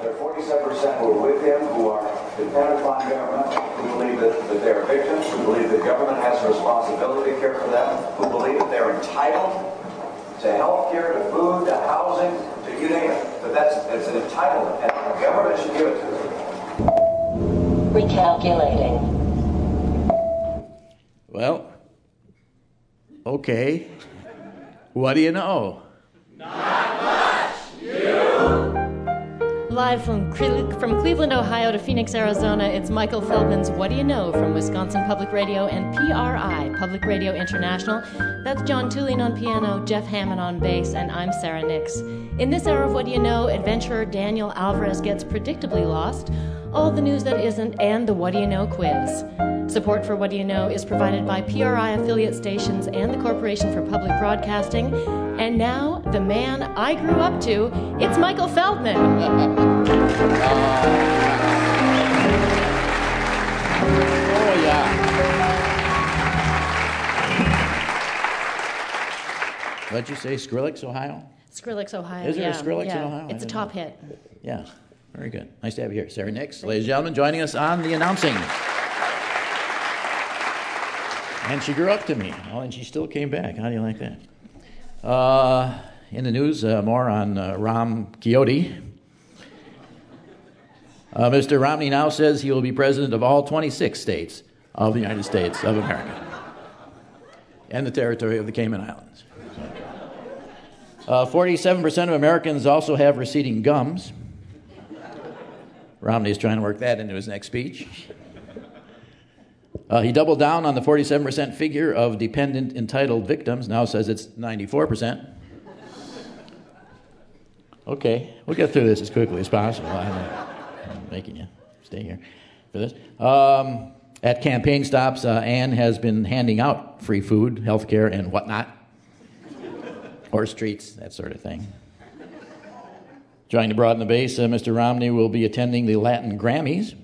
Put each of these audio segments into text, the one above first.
There are 47% who are with him, who are dependent upon government, who believe that they're victims, who believe that government has a responsibility to care for them, who believe that they're entitled to health care, to food, to housing, to you name it. But it's an entitlement, and the government should give it to them. Recalculating. Well, okay. What do you know? Not much. You? Live from Cleveland, Ohio to Phoenix, Arizona, it's Michael Feldman's What Do You Know from Wisconsin Public Radio and PRI, Public Radio International. That's John Tulin on piano, Jeff Hammond on bass, and I'm Sarah Nix. In this hour of What Do You Know, adventurer Daniel Alvarez gets predictably lost, all the news that isn't, and the What Do You Know quiz. Support for What Do You Know is provided by PRI affiliate stations and the Corporation for Public Broadcasting. And now, the man I grew up to, it's Michael Feldman. Oh, yeah. What'd you say, Skrillex, Ohio? Skrillex, Ohio. Is there a Skrillex in Ohio? It's a top hit. Yeah, very good. Nice to have you here. Sarah Nix, ladies and gentlemen, joining us on the announcing. And she grew up to me, and she still came back. How do you like that? In the news, more on Ram Quixote. Mr. Romney now says he will be president of all 26 states of the United States of America and the territory of the Cayman Islands. 47% of Americans also have receding gums. Romney is trying to work that into his next speech. He doubled down on the 47% figure of dependent entitled victims, now says it's 94%. Okay, we'll get through this as quickly as possible. I'm making you stay here for this. At campaign stops, Ann has been handing out free food, health care, and whatnot. Horse treats, that sort of thing. Trying to broaden the base, Mr. Romney will be attending the Latin Grammys.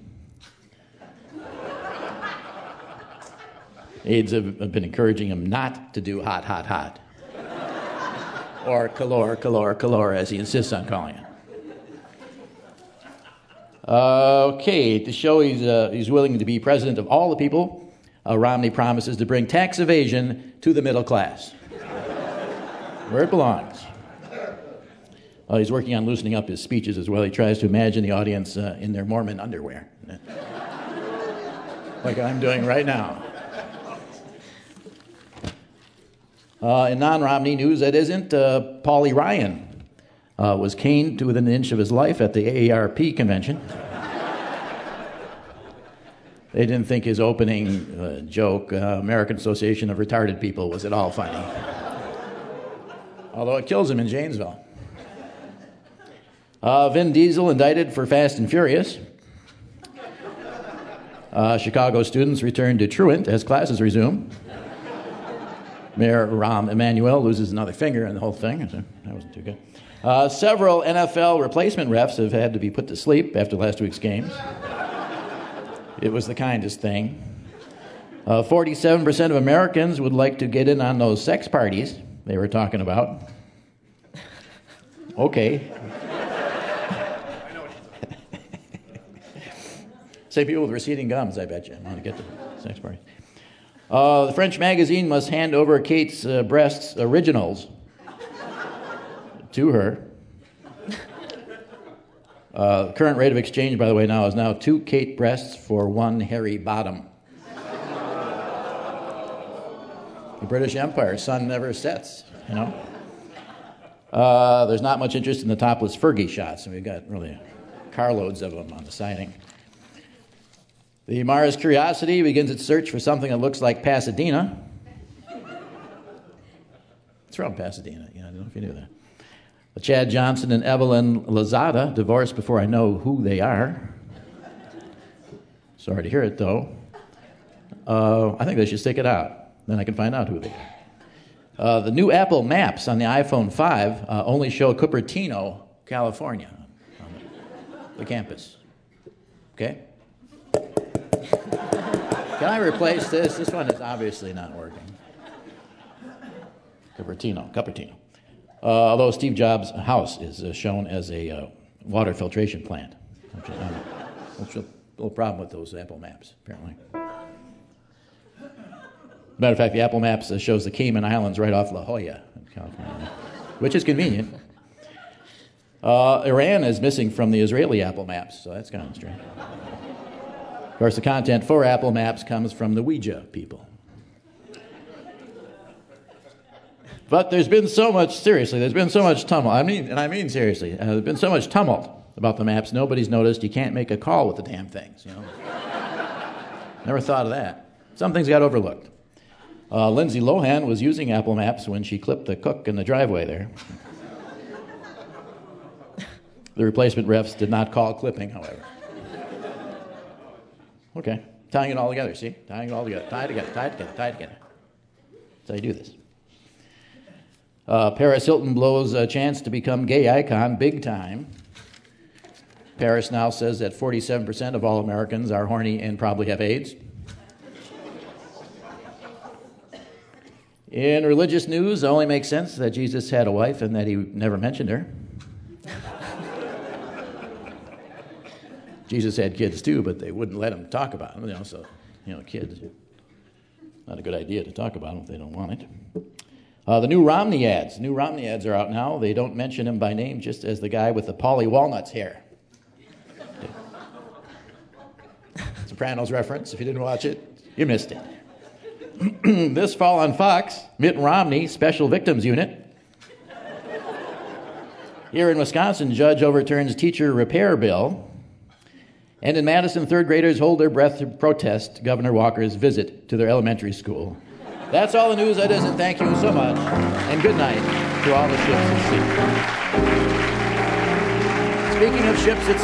Aides have been encouraging him not to do hot, hot, hot. Or calor, calor, calor, as he insists on calling it. Okay, to show he's willing to be president of all the people, Romney promises to bring tax evasion to the middle class, where it belongs. He's working on loosening up his speeches as well. He tries to imagine the audience in their Mormon underwear, like I'm doing right now. In non-Romney news, that isn't, Paulie Ryan was caned to within an inch of his life at the AARP convention. They didn't think his opening joke, American Association of Retarded People, was at all funny. Although it kills him in Janesville. Vin Diesel indicted for Fast and Furious. Chicago students return to truant as classes resume. Mayor Rahm Emanuel loses another finger in the whole thing. So that wasn't too good. Several NFL replacement refs have had to be put to sleep after last week's games. It was the kindest thing. 47% of Americans would like to get in on those sex parties they were talking about. Okay. Same people with receding gums, I bet you. I want to get to sex parties. The French magazine must hand over Kate's breasts originals to her. The current rate of exchange, by the way, now is 2 Kate breasts for 1 hairy bottom. The British Empire, sun never sets, you know. There's not much interest in the topless Fergie shots, and we've got really carloads of them on the siding. The Mars Curiosity begins its search for something that looks like Pasadena. It's from Pasadena, I don't know if you knew that. Chad Johnson and Evelyn Lozada divorced before I know who they are. Sorry to hear it, though. I think they should stick it out. Then I can find out who they are. The new Apple Maps on the iPhone 5 only show Cupertino, California, on the campus. Okay? Can I replace this? This one is obviously not working. Cupertino. Although Steve Jobs' house is shown as a water filtration plant. That's a little problem with those Apple Maps, apparently. Matter of fact, the Apple Maps shows the Cayman Islands right off La Jolla in California, which is convenient. Iran is missing from the Israeli Apple Maps, so that's kind of strange. Of course, the content for Apple Maps comes from the Ouija people. But there's been so much tumult. I mean seriously, there's been so much tumult about the maps, nobody's noticed you can't make a call with the damn things, Never thought of that. Some things got overlooked. Lindsay Lohan was using Apple Maps when she clipped the cook in the driveway there. The replacement refs did not call clipping, however. Okay, tying it all together, see? Tying it all together. Tie it together. That's how you do this. Paris Hilton blows a chance to become gay icon big time. Paris now says that 47% of all Americans are horny and probably have AIDS. In religious news, it only makes sense that Jesus had a wife and that he never mentioned her. Jesus had kids too, but they wouldn't let him talk about them. Kids. Not a good idea to talk about them if they don't want it. The new Romney ads. New Romney ads are out now. They don't mention him by name, just as the guy with the Pauly Walnuts hair. Sopranos reference. If you didn't watch it, you missed it. This fall on Fox, Mitt Romney, Special Victims Unit. Here in Wisconsin, judge overturns teacher repair bill. And in Madison, third graders hold their breath to protest Governor Walker's visit to their elementary school. That's all the news that is, and thank you so much. And good night to all the ships at sea. Speaking of ships at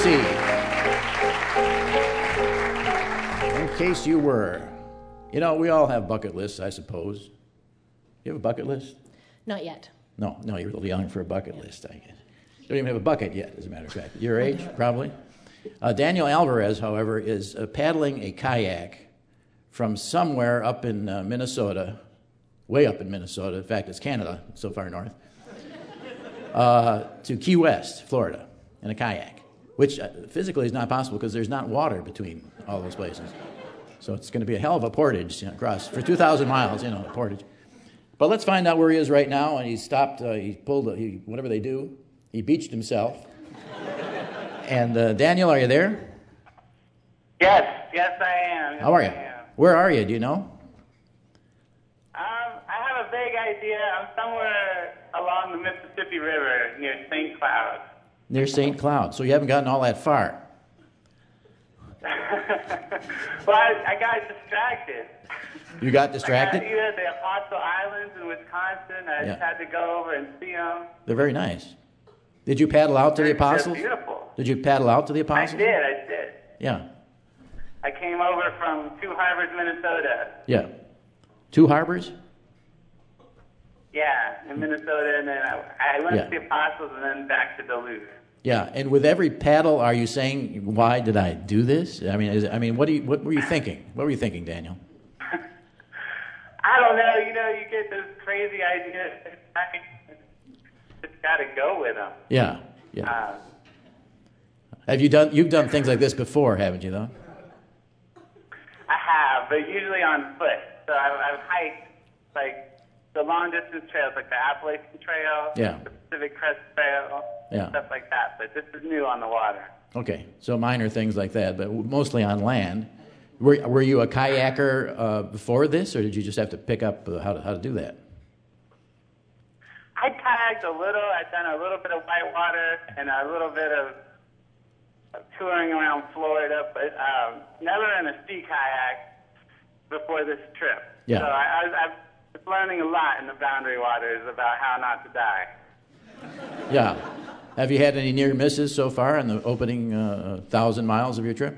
sea, in case you were, we all have bucket lists, I suppose. You have a bucket list? Not yet. No, you're a little young for a bucket list, I guess. You don't even have a bucket yet, as a matter of fact. Your age, probably? Daniel Alvarez, however, is paddling a kayak from somewhere up in Minnesota, way up in Minnesota, in fact, it's Canada, so far north, to Key West, Florida, in a kayak, which physically is not possible because there's not water between all those places. So it's going to be a hell of a portage across, for 2,000 miles, a portage. But let's find out where he is right now, and he stopped, whatever they do, he beached himself. And Daniel, are you there? Yes, I am. How are you? Where are you? Do you know? I have a vague idea. I'm somewhere along the Mississippi River near St. Cloud. Near St. Cloud. So you haven't gotten all that far. Well, I got distracted. You got distracted? You had the Apostle Islands in Wisconsin. I just had to go over and see them. They're very nice. Did you paddle out to the Apostles? They're beautiful. Did you paddle out to the Apostles? I did. Yeah. I came over from Two Harbors, Minnesota. Yeah. Two Harbors? Yeah, in Minnesota, and then I went to the Apostles and then back to Duluth. Yeah, and with every paddle, are you saying, "Why did I do this"? What were you thinking? What were you thinking, Daniel? I don't know. You get those crazy ideas. Just got to go with them. Yeah. You've done things like this before, haven't you, though? I have, but usually on foot. So I've hiked, the long-distance trails, like the Appalachian Trail, the Pacific Crest Trail, stuff like that. But this is new on the water. Okay, so minor things like that, but mostly on land. Were you a kayaker before this, or did you just have to pick up how to do that? I kayaked a little. I've done a little bit of whitewater and a little bit of touring around Florida, but never in a sea kayak before this trip. Yeah. So I was learning a lot in the Boundary Waters about how not to die. Yeah. Have you had any near misses so far in the opening 1,000 miles of your trip?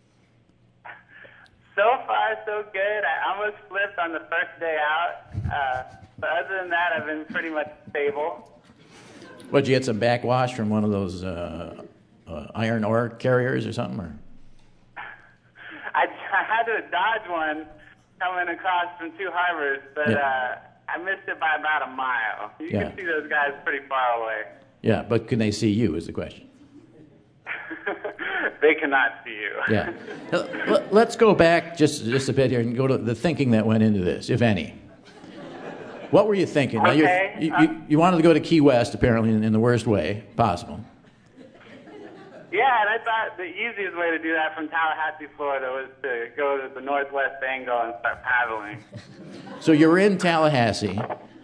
So far, so good. I almost flipped on the first day out. But other than that, I've been pretty much stable. What, did you get some backwash from one of those iron ore carriers or something? Or? I had to dodge one coming across from Two Harbors, but I missed it by about a mile. You can see those guys pretty far away. Yeah, but can they see you is the question. They cannot see you. Yeah. Let's go back just a bit here and go to the thinking that went into this, if any. What were you thinking? Now, Okay. you wanted to go to Key West, apparently, in the worst way possible. Yeah, and I thought the easiest way to do that from Tallahassee, Florida, was to go to the northwest angle and start paddling. So you were in Tallahassee,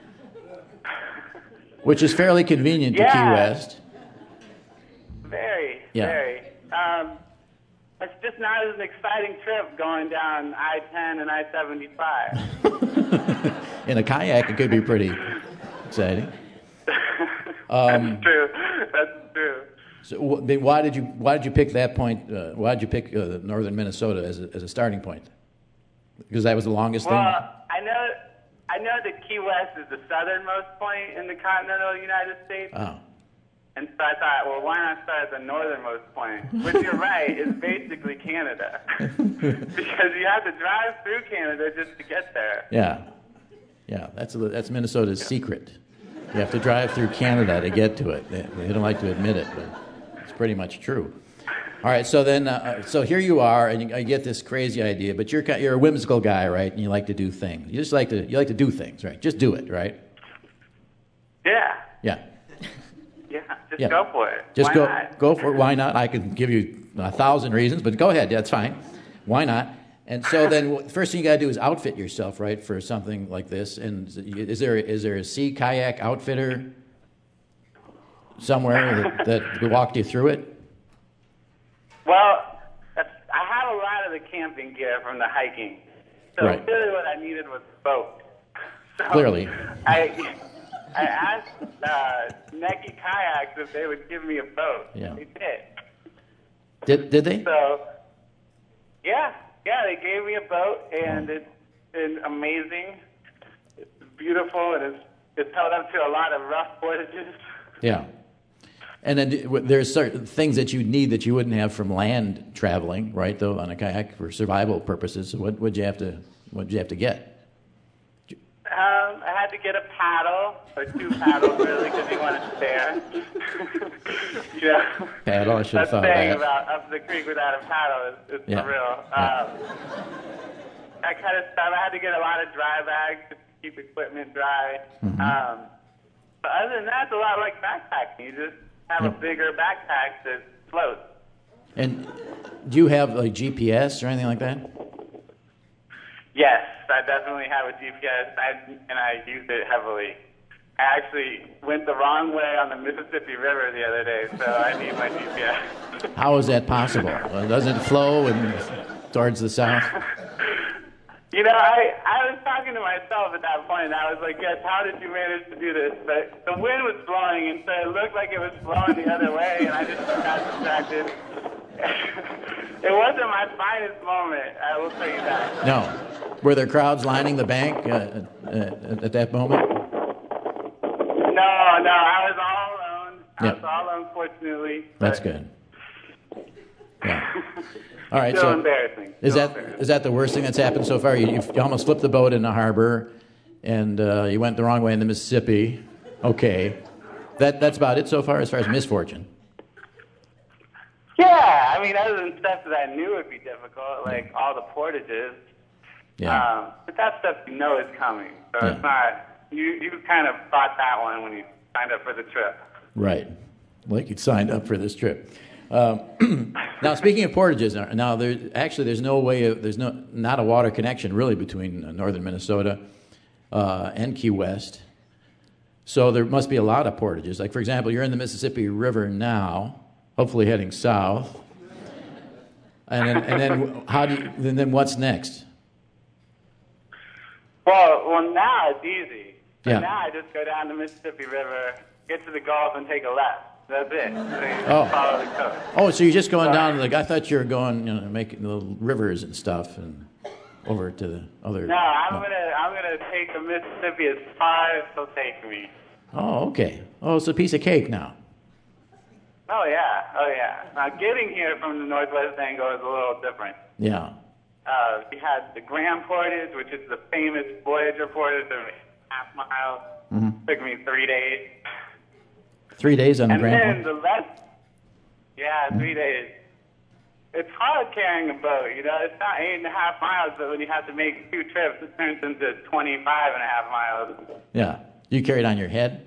which is fairly convenient to Key West. Very, Yeah. very. It's just not as an exciting trip going down I-10 and I-75. In a kayak, it could be pretty exciting. That's true. That's true. So why did you pick that point? Why did you pick northern Minnesota as a starting point? Because that was the longest thing. Well, I know that Key West is the southernmost point in the continental United States. Oh. And so I thought, well, why not start at the northernmost point? Which you're right, is basically Canada. Because you have to drive through Canada just to get there. Yeah. That's Minnesota's secret. You have to drive through Canada to get to it. They don't like to admit it, but it's pretty much true. All right, so then, so here you are, and you get this crazy idea, but you're a whimsical guy, right? And you like to do things. You like to do things, right? Just do it, right? Yeah. Yeah. Just go for it. Just Why not? go for it. Why not? I could give you 1,000 reasons, but go ahead. That's fine. Why not? And so then, first thing you got to do is outfit yourself, right, for something like this. And is there a sea kayak outfitter somewhere that walked you through it? Well, I have a lot of the camping gear from the hiking. So Right. really what I needed was a boat. So Clearly. I asked Neki Kayaks if they would give me a boat. Yeah. They did. Did they? So, yeah, they gave me a boat, and it's been amazing. It's beautiful, and it's held up to a lot of rough portages. Yeah. And then there's certain things that you need that you wouldn't have from land traveling, right? Though on a kayak for survival purposes. So what'd you have to get? I had to get a paddle, or 2 paddles, really, because you want to spare. Paddle, I should have thought of saying that. about up the creek without a paddle is Yeah. for real. Yeah. That kind of stuff. I had to get a lot of dry bags to keep equipment dry. Mm-hmm. But other than that, it's a lot like backpacking. You just have a bigger backpack that floats. And do you have like GPS or anything like that? Yes, I definitely have a GPS, and I use it heavily. I actually went the wrong way on the Mississippi River the other day, so I need my GPS. How is that possible? Doesn't it flow towards the south? I was talking to myself at that point, and I was like, yes, how did you manage to do this? But the wind was blowing, and so it looked like it was blowing the other way, and I just got distracted. It wasn't my finest moment, I will tell you that. No. Were there crowds lining the bank at that moment? No, I was all alone. I was all alone, fortunately. That's good. Yeah. All right. Still So embarrassing. Is that the worst thing that's happened so far? You almost flipped the boat in the harbor, and you went the wrong way in the Mississippi. Okay. That's about it so far as misfortune. Yeah, I mean, other than stuff that I knew would be difficult, like all the portages. Yeah. But that stuff you know is coming. So it's not, you kind of thought that one when you signed up for the trip. Right. Like you'd signed up for this trip. Now, speaking of portages, now there's no way, not a water connection really between northern Minnesota and Key West. So there must be a lot of portages. Like, for example, you're in the Mississippi River now, hopefully heading south. And then what's next? Well, now it's easy. Yeah. Now I just go down the Mississippi River, get to the Gulf, and take a left. That's it. So you Oh. follow the coast. Oh, so you're just going down I thought you were going, making the rivers and stuff and over to the other. No, I'm gonna take the Mississippi as far as it'll take me. Oh, okay. Oh, it's a piece of cake now. Oh yeah. Now getting here from the northwest angle is a little different. Yeah. We had the Grand Portage, which is the famous Voyager portage of half mile. Mm-hmm. Took me 3 days. 3 days on the And Grand then Portage? the left, 3 days. it's hard carrying a boat, you know. It's not 8.5 miles, but when you have to make 2 trips, it turns into 25.5 miles. Yeah. You carry it on your head?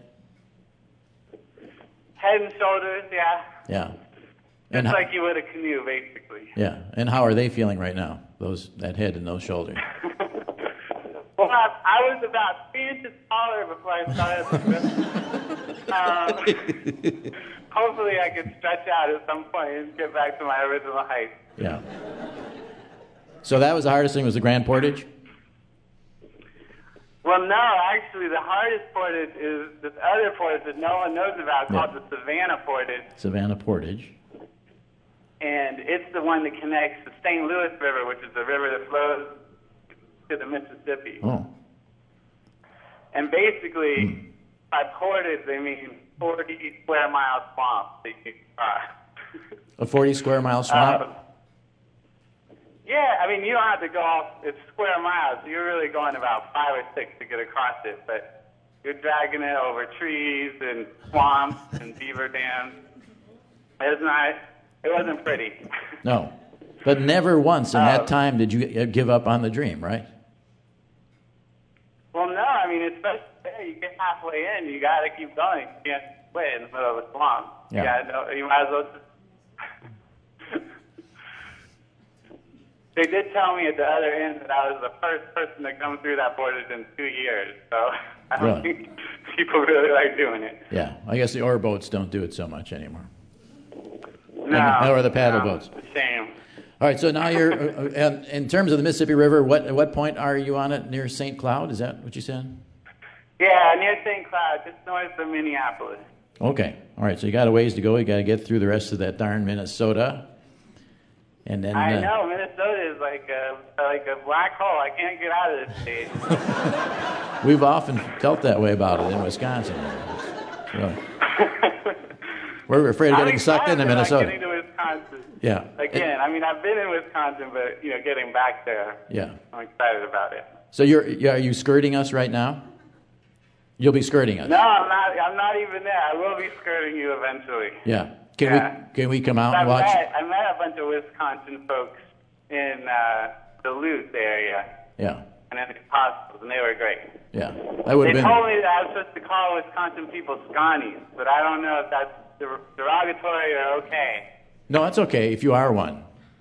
Head and shoulders, yeah. Yeah. Just like you would a canoe, basically. Yeah. And how are they feeling right now, that head and those shoulders? Well, I was about 3 inches taller before I started the trip. Hopefully I can stretch out at some point and get back to my original height. Yeah. So that was the hardest thing, was the Grand Portage? Well, no, actually the hardest portage is this other portage that no one knows about called the Savannah Portage. Savannah Portage. And it's the one that connects the St. Louis River, which is the river that flows to the Mississippi. Oh. And basically, by portage, they mean 40 square mile swamp that you can cross. A 40 square mile swamp? Yeah, I mean, you don't have to go off, it's square miles. You're really going about 5 or 6 to get across it, but you're dragging it over trees and swamps and beaver dams. It wasn't pretty. No. But never once in that time did you give up on the dream, right? Well, no, I mean, especially there, you get halfway in, you got to keep going. You can't quit in the middle of a swamp. Yeah. You got to know, you might as well just... They did tell me at the other end that I was the first person to come through that portage in 2 years, so I don't think people really like doing it. Yeah, I guess the oar boats don't do it so much anymore. No. Or the paddle boats. It's a shame. All right, so now you're, in terms of the Mississippi River, at what point are you on it, near St. Cloud? Is that what you said? Yeah, near St. Cloud, just north of Minneapolis. Okay, all right, so you got a ways to go. You got to get through the rest of that darn Minnesota. And then, I know, Minnesota is like a black hole. I can't get out of this state. We've often felt that way about it in Wisconsin. So, we're afraid of getting sucked into Minnesota. Getting to Wisconsin. Yeah. Again, I mean, I've been in Wisconsin, but getting back there. Yeah. I'm excited about it. So are you skirting us right now? You'll be skirting us. No, I'm not. I'm not even there. I will be skirting you eventually. Yeah. Can we come out and watch? I met a bunch of Wisconsin folks in the Duluth area. Yeah. And at the hospitals, and they were great. Yeah. That would have been. They told me that I was supposed to call Wisconsin people Scotties, but I don't know if that's derogatory or okay. No, it's okay if you are one.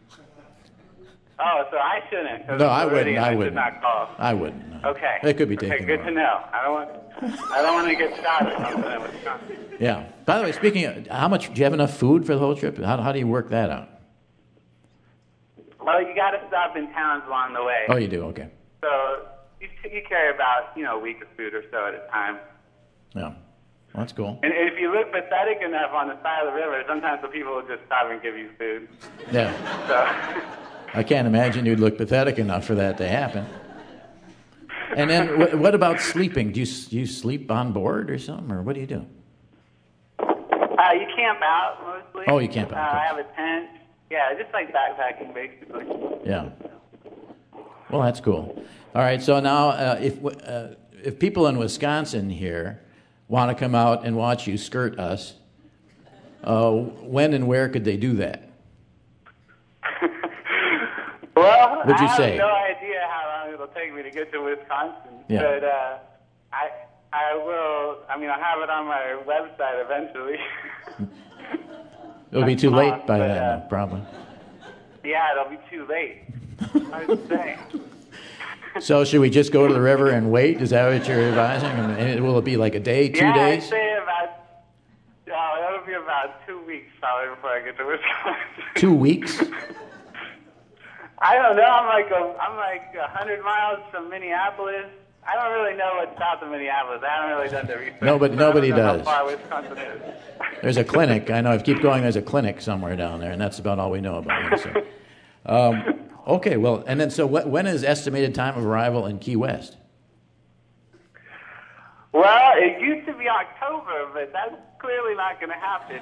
Oh, so I shouldn't. No, I wouldn't. I should not call. I wouldn't. No. Okay. It could be taken. Okay, good to know. I don't want to get shot or something in Wisconsin. Yeah. By the way, speaking of, how much, do you have enough food for the whole trip? How do you work that out? Well, you got to stop in towns along the way. Oh, you do? Okay. So you carry about, a week of food or so at a time. Yeah. Well, that's cool. And if you look pathetic enough on the side of the river, sometimes the people will just stop and give you food. Yeah. So I can't imagine you'd look pathetic enough for that to happen. And then what about sleeping? Do you sleep on board or something, or what do you do? You camp out mostly. Oh, you camp out. I have a tent. Yeah, just like backpacking, basically. Yeah. Well, that's cool. All right, so now if people in Wisconsin here want to come out and watch you skirt us, when and where could they do that? Well, What'd you I say? have no idea how long it'll take me to get to Wisconsin. Yeah. But I will. I mean, I'll have it on my website eventually. It'll be too late by then, probably. Yeah, it'll be too late. I would say. So should we just go to the river and wait? Is that what you're advising? And will it be like a day, 2 days? I'd say it'll be about 2 weeks probably before I get to Wisconsin. 2 weeks? I don't know. I'm like 100 miles from Minneapolis. I don't really know what's south of Minneapolis. I haven't really done the research. Nobody does. How far Wisconsin is. There's a clinic. I know. If you keep going, there's a clinic somewhere down there, and that's about all we know about it. So. Okay, well, and then so when is estimated time of arrival in Key West? Well, it used to be October, but that's clearly not going to happen.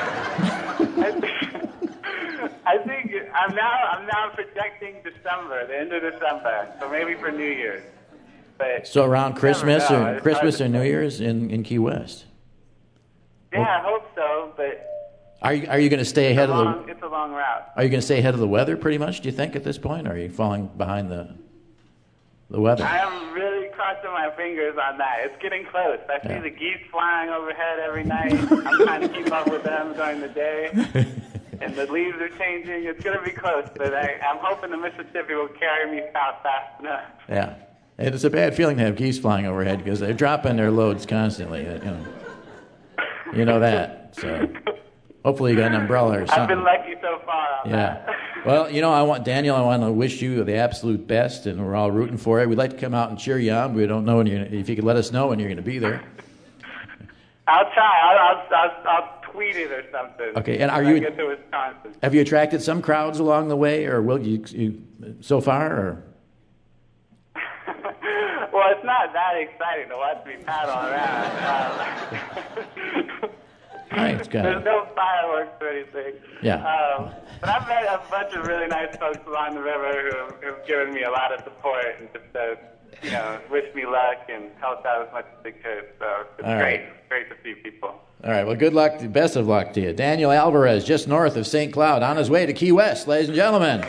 So I think I'm now projecting December, the end of December, so maybe for New Year's. But So around Christmas or New Year's in Key West? Yeah, I hope so, but Are you going to stay ahead It's a long route. Are you going to stay ahead of the weather pretty much, do you think, at this point? Or are you falling behind the weather? I am really crossing my fingers on that. It's getting close. I see the geese flying overhead every night. I'm trying to keep up with them during the day. And the leaves are changing. It's going to be close, but I'm hoping the Mississippi will carry me south fast enough. Yeah. And it's a bad feeling to have geese flying overhead because they're dropping their loads constantly. You know that. So hopefully you got an umbrella or something. I've been lucky so far on that. Well, I want to wish you the absolute best, and we're all rooting for you. We'd like to come out and cheer you on. We don't know if you could let us know when you're going to be there. I'll try. I'll tweet it or something. Okay, and I get to Wisconsin. Have you attracted some crowds along the way, or will you so far? Or? Well, it's not that exciting to watch me paddle around. There's no fireworks or anything. Yeah. But I've met a bunch of really nice folks along the river who've given me a lot of support and just wish me luck and helped out as much as they could. So it's great. It's great to see people. All right. Well, good luck. Best of luck to you. Daniel Alvarez, just north of St. Cloud, on his way to Key West, ladies and gentlemen.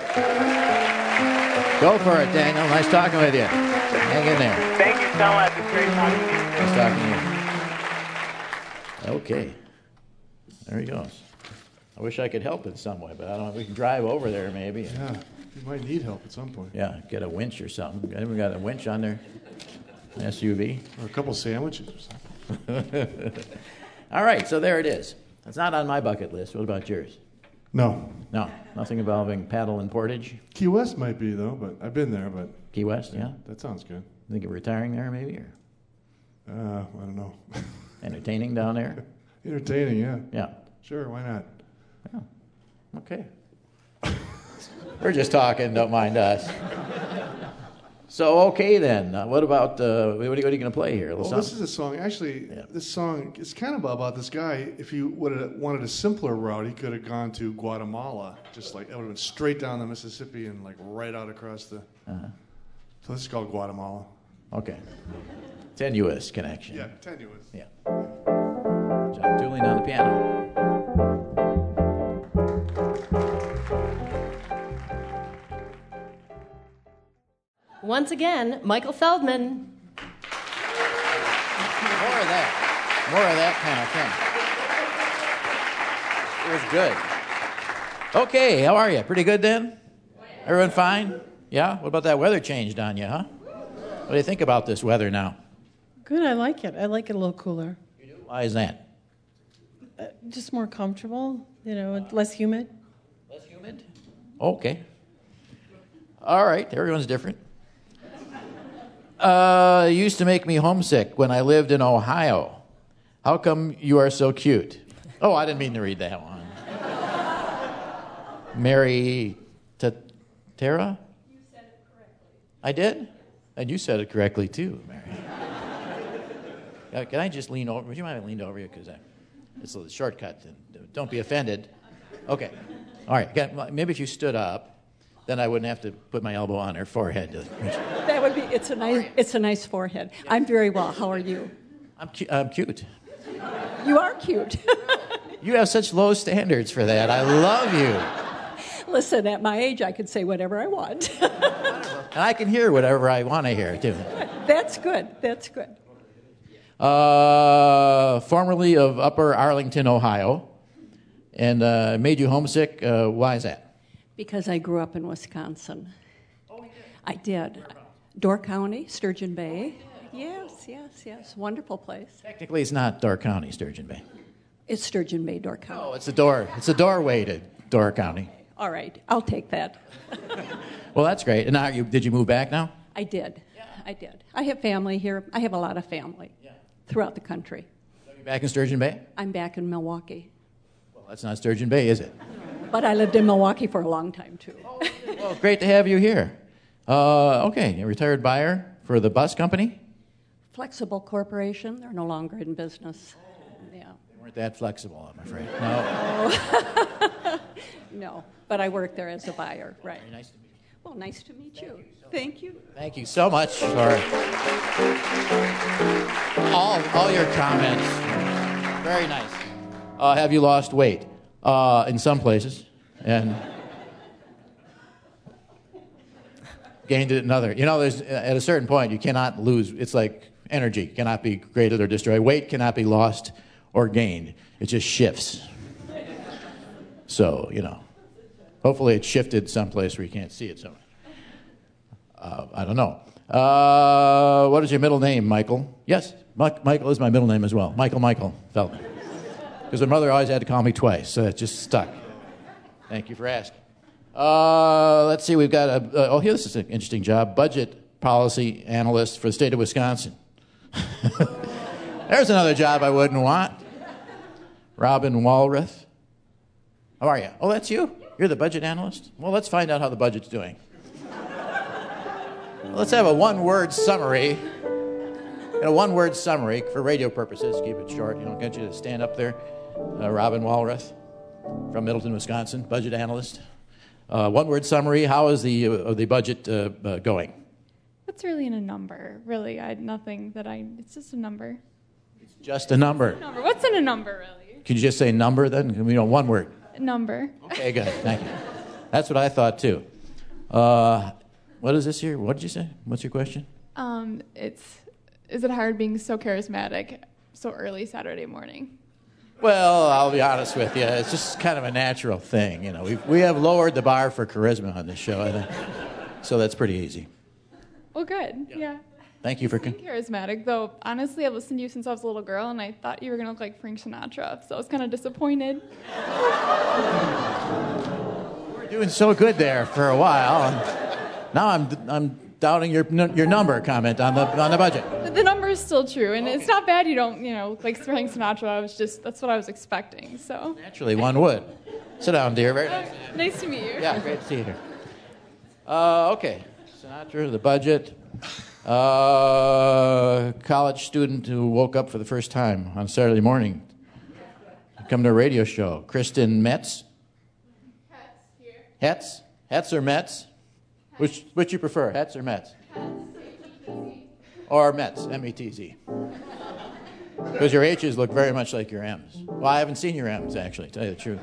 Go for it, Daniel. Nice talking with you. Hang in there. Thank you so much. It's great talking to you. Nice talking to you. Okay. There he goes. I wish I could help in some way, but I don't know if we can drive over there maybe. Yeah, you might need help at some point. Yeah, get a winch or something. Anyone got a winch on their SUV? Or a couple sandwiches or something. All right, so there it is. It's not on my bucket list. What about yours? No. No, nothing involving paddle and portage? Key West might be, though, but I've been there. But Key West, yeah? That sounds good. Think of retiring there maybe? Or? I don't know. Entertaining down there? Entertaining, yeah. Yeah. Sure, why not? Yeah. Okay. We're just talking, don't mind us. So, okay then. What about, what are you going to play here? Well, this is a song. Actually, this song is kind of about this guy. If he would have wanted a simpler route, he could have gone to Guatemala. Just like, it would have been straight down the Mississippi and like right out across the... So this is called Guatemala. Okay. Tenuous connection. Yeah, tenuous. Yeah. John Dooling on the piano. Once again, Michael Feldman. More of that kind of thing. It was good. Okay, how are you? Pretty good then? Everyone fine? Yeah? What about that weather changed on you, huh? What do you think about this weather now? Good, I like it. I like it a little cooler. You do? Why is that? Just more comfortable, less humid. Less humid? Okay. All right, everyone's different. It used to make me homesick when I lived in Ohio. How come you are so cute? Oh, I didn't mean to read that one. Mary Tara? You said it correctly. I did? And you said it correctly, too, Mary. Can I just lean over? Would you mind if I leaned over you? Because it's a shortcut. Don't be offended. Okay. All right. Maybe if you stood up, then I wouldn't have to put my elbow on her forehead. That would be. It's a nice forehead. I'm very well. How are you? I'm cute. You are cute. You have such low standards for that. I love you. Listen, at my age, I could say whatever I want. And I can hear whatever I want to hear, too. That's good. That's good. Formerly of Upper Arlington, Ohio, and made you homesick. Why is that? Because I grew up in Wisconsin. Oh, you did? I did. Door County, Sturgeon Bay. Yes. Wonderful place. Technically, it's not Door County, Sturgeon Bay. It's Sturgeon Bay, Door County. Oh, it's the doorway to Door County. All right, I'll take that. Well, that's great. And now, did you move back now? I did. Yeah. I did. I have family here. I have a lot of family throughout the country. So you're back in Sturgeon Bay? I'm back in Milwaukee. Well, that's not Sturgeon Bay, is it? But I lived in Milwaukee for a long time, too. Well, great to have you here. Okay, a retired buyer for the bus company? Flexible Corporation. They're no longer in business. Yeah. They weren't that flexible, I'm afraid. No. No, but I work there as a buyer, right. Very nice to meet you. Well, nice to meet you. Thank you. Thank you so much for all your comments. Very nice. Have you lost weight? in some places, and gained it in other. You know, there's at a certain point you cannot lose. It's like energy cannot be created or destroyed. Weight cannot be lost or gained. It just shifts. So, you know, hopefully it shifted someplace where you can't see it. So, I don't know. What is your middle name, Michael? Yes, Michael is my middle name as well. Michael Feldman. Because my mother always had to call me twice, so it just stuck. Thank you for asking. Let's see, we've got this is an interesting job. Budget policy analyst for the state of Wisconsin. There's another job I wouldn't want. Robin Walrath. How are you? Oh, that's you? You're the budget analyst? Well, let's find out how the budget's doing. Let's have a one-word summary. A one-word summary for radio purposes. Keep it short. You don't get you to stand up there. Robin Walrath from Middleton, Wisconsin, budget analyst. One-word summary. How is the budget going? What's really in a number? Really, it's just a number. It's just a number. What's in a number, really? Could you just say number then? You know, one word. Number. Okay, good. Thank you. That's what I thought too. What is this here? What did you say? What's your question? Is it hard being so charismatic so early Saturday morning? Well, I'll be honest with you. It's just kind of a natural thing. You know, we have lowered the bar for charisma on this show, I think. So that's pretty easy. Well, good. Yeah. Thank you for charismatic. Though honestly, I've listened to you since I was a little girl, and I thought you were gonna look like Frank Sinatra. So I was kind of disappointed. We're doing so good there for a while, and now I'm doubting your number comment on the budget. The number is still true, and It's not bad. You don't like Frank Sinatra. That's what I was expecting. So naturally, one would. Sit down, dear. Very nice. Nice to meet you. Yeah, great to see you here. Okay, Sinatra, the budget. College student who woke up for the first time on Saturday morning to come to a radio show. Kristen Metz. Hetz here. Hetz? Hetz or Metz? Which you prefer, Hetz or Metz? Hetz. Or Metz, M-E-T-Z. Because your H's look very much like your M's. Well, I haven't seen your M's, actually, to tell you the truth.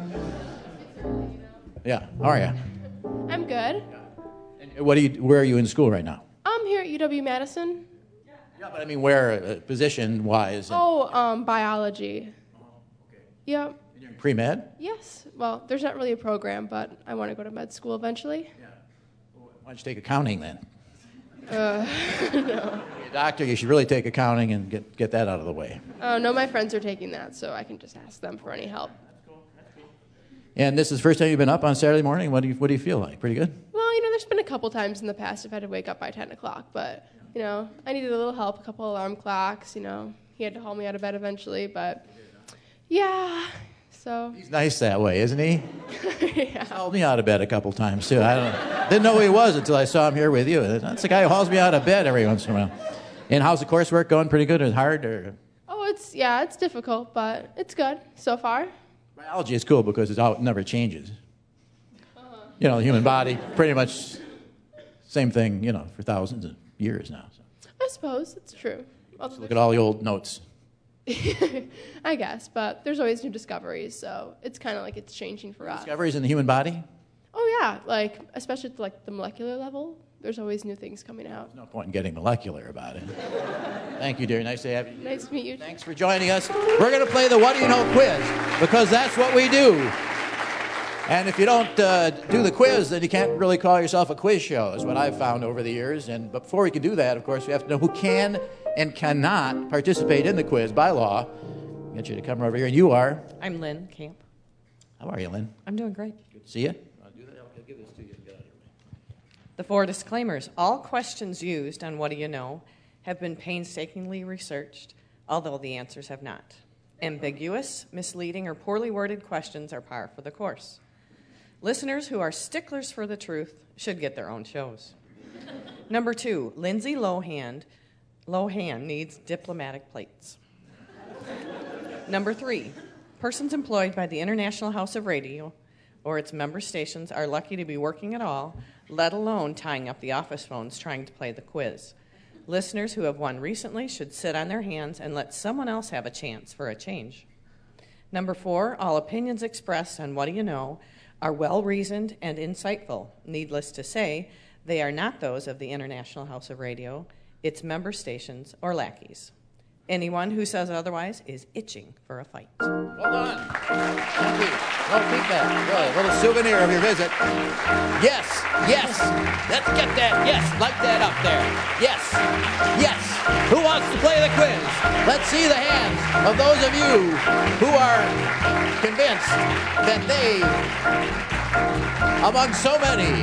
Yeah, how are you? I'm good. And where are you in school right now? I'm here at UW-Madison. Yeah, but I mean, where, position-wise? Biology. Okay. Yep. And you're in pre-med? Yes. Well, there's not really a program, but I want to go to med school eventually. Yeah. Well, why don't you take accounting then? No. You're a doctor, you should really take accounting and get that out of the way. No, my friends are taking that, so I can just ask them for any help. That's cool. And this is the first time you've been up on Saturday morning? What do you feel like? Pretty good? Well, there's been a couple times in the past I've had to wake up by 10 o'clock, but, I needed a little help, a couple alarm clocks, he had to haul me out of bed eventually, but, yeah, so. He's nice that way, isn't he? Yeah. He's hauled me out of bed a couple times, too. Didn't know who he was until I saw him here with you. That's the guy who hauls me out of bed every once in a while. And how's the coursework going? Pretty good or hard? Or? Oh, it's difficult, but it's good so far. Biology is cool because it never changes. The human body, pretty much same thing, for thousands of years now. So. I suppose it's true. Just look at all the old notes. I guess, but there's always new discoveries, so it's kind of like it's changing for us. Discoveries in the human body? Oh, yeah, especially at the molecular level, there's always new things coming out. There's no point in getting molecular about it. Thank you, dear. Nice to have you. Nice to meet you. Thanks for joining us. We're going to play the What Do You Know quiz, because that's what we do. And if you don't do the quiz, then you can't really call yourself a quiz show, is what I've found over the years. But before we can do that, of course, we have to know who can and cannot participate in the quiz by law. I'll get you to come over here. And you are? I'm Lynn Camp. How are you, Lynn? I'm doing great. Good to see you. I'll do that. I'll give this to you and get out of your way. The 4 disclaimers. All questions used on What Do You Know have been painstakingly researched, although the answers have not. Ambiguous, misleading, or poorly worded questions are par for the course. Listeners who are sticklers for the truth should get their own shows. Number 2, Lindsay Lohan needs diplomatic plates. Number 3, persons employed by the International House of Radio or its member stations are lucky to be working at all, let alone tying up the office phones trying to play the quiz. Listeners who have won recently should sit on their hands and let someone else have a chance for a change. Number 4, all opinions expressed on What Do You Know are well-reasoned and insightful. Needless to say, they are not those of the International House of Radio, its member stations, or lackeys. Anyone who says otherwise is itching for a fight. Well done. Thank you. Well, keep that. Good. A little souvenir of your visit. Yes. Yes. Let's get that. Yes. Light that up there. Yes. Yes. Who wants to play the quiz? Let's see the hands of those of you who are convinced that they, among so many,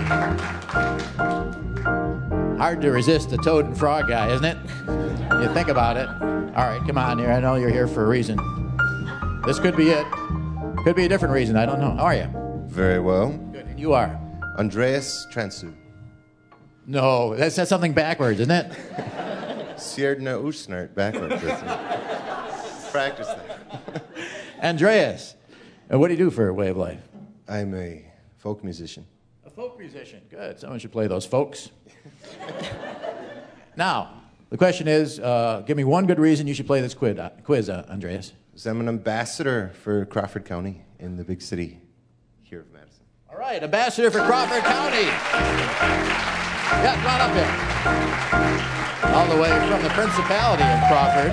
hard to resist the toad and frog guy, isn't it? You think about it. All right, come on here. I know you're here for a reason. This could be it. Could be a different reason. I don't know. How are you? Very well. Good. And you are? Andreas Transu. No, that's something backwards, isn't it? Sierna Usnert backwards. Practice that. Andreas, what do you do for a way of life? I'm a folk musician. A folk musician. Good. Someone should play those folks. Now, the question is, give me one good reason you should play this quiz, Andreas. So I'm an ambassador for Crawford County in the big city here of Madison. All right, ambassador for Crawford County. Yeah, come on up here. All the way from the Principality of Crawford.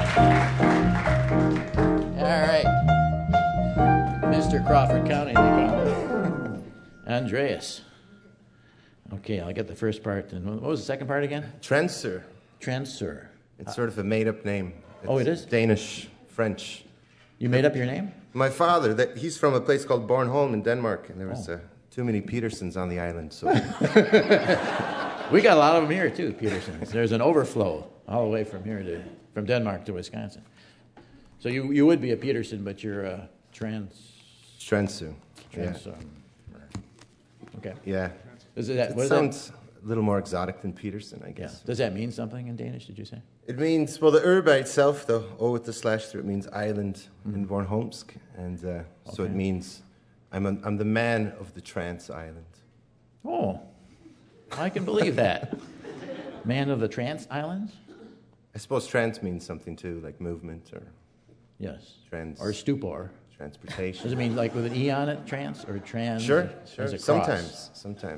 All right. Mr. Crawford County, they call him. Andreas. Okay, I'll get the first part. And what was the second part again? Trenser. Trenser. It's sort of a made-up name. It is? Danish, French. You made up your name? My father, he's from a place called Bornholm in Denmark, and there was too many Petersons on the island, so... We got a lot of them here, too, Petersons. There's an overflow all the way from here from Denmark to Wisconsin. So you would be a Peterson, but you're a Trensu. Yeah. Okay. Yeah. It sounds a little more exotic than Peterson, I guess. Yeah. Does that mean something in Danish, did you say? It means, well, the by itself, the O with the slash through it means island in Bornholmsk. And so it means I'm the man of the trance island. Oh, I can believe that. Man of the trance islands? I suppose trance means something too, like movement or... Yes. Trans... Or stupor. Transportation. Does it mean like with an E on it, trance, or trans? Sure. Sometimes.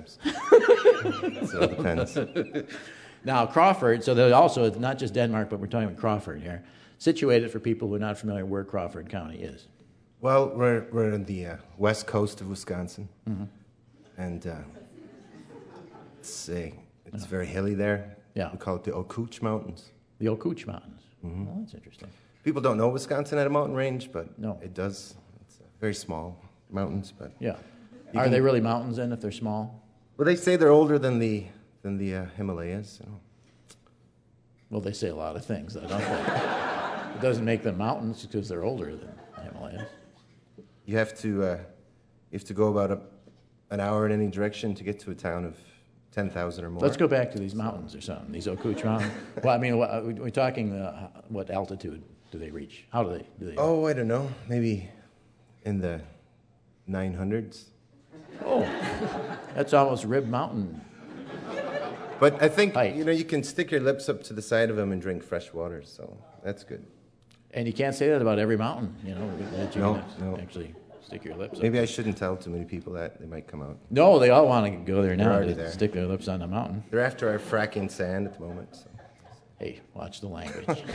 So it depends. Now, Crawford, so it's not just Denmark, but we're talking about Crawford here. Situated for people who are not familiar where Crawford County is. Well, we're on the west coast of Wisconsin. Mm-hmm. And it's very hilly there. Yeah. We call it the Okooch Mountains. The Okooch Mountains. Mm-hmm. Well, that's interesting. People don't know Wisconsin had a mountain range, but no. It does. It's very small mountains, but yeah. Are they really mountains then if they're small? Well, they say they're older than the Himalayas. You know. Well, they say a lot of things, though, don't they? It doesn't make them mountains because they're older than the Himalayas. You have to go about an hour in any direction to get to a town of 10,000 or more. Let's go back to these mountains or something. These Okooch Mountains. Well, I mean, we're talking what altitude do they reach? How do they? Oh, I don't know. Maybe in the 900s. Oh, that's almost Rib Mountain. But I think, you can stick your lips up to the side of them and drink fresh water, so that's good. And you can't say that about every mountain, that you no. actually stick your lips up. Maybe I shouldn't tell too many people that. They might come out. No, they all want to go there now to stick their lips on the mountain. They're after our fracking sand at the moment. So. Hey, watch the language.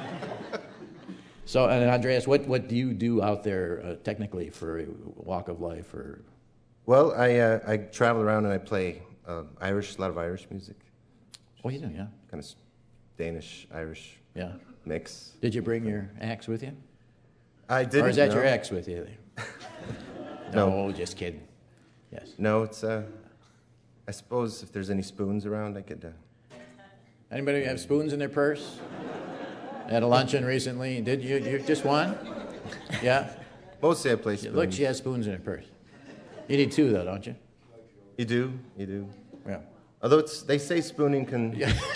So, and Andreas, what do you do out there technically for a walk of life? Or? Well, I travel around and I play a lot of Irish music. Oh, you do, yeah. Kind of Danish-Irish mix. Did you bring your axe with you? I didn't. Or is that your ex with you? No, just kidding. Yes. No, it's, I suppose if there's any spoons around, I could... Anybody have spoons in their purse? At a luncheon recently? Did you just one? Yeah? Mostly I play spoons. Look, she has spoons in her purse. You need two, though, don't you? You do. Yeah. Although they say spooning can...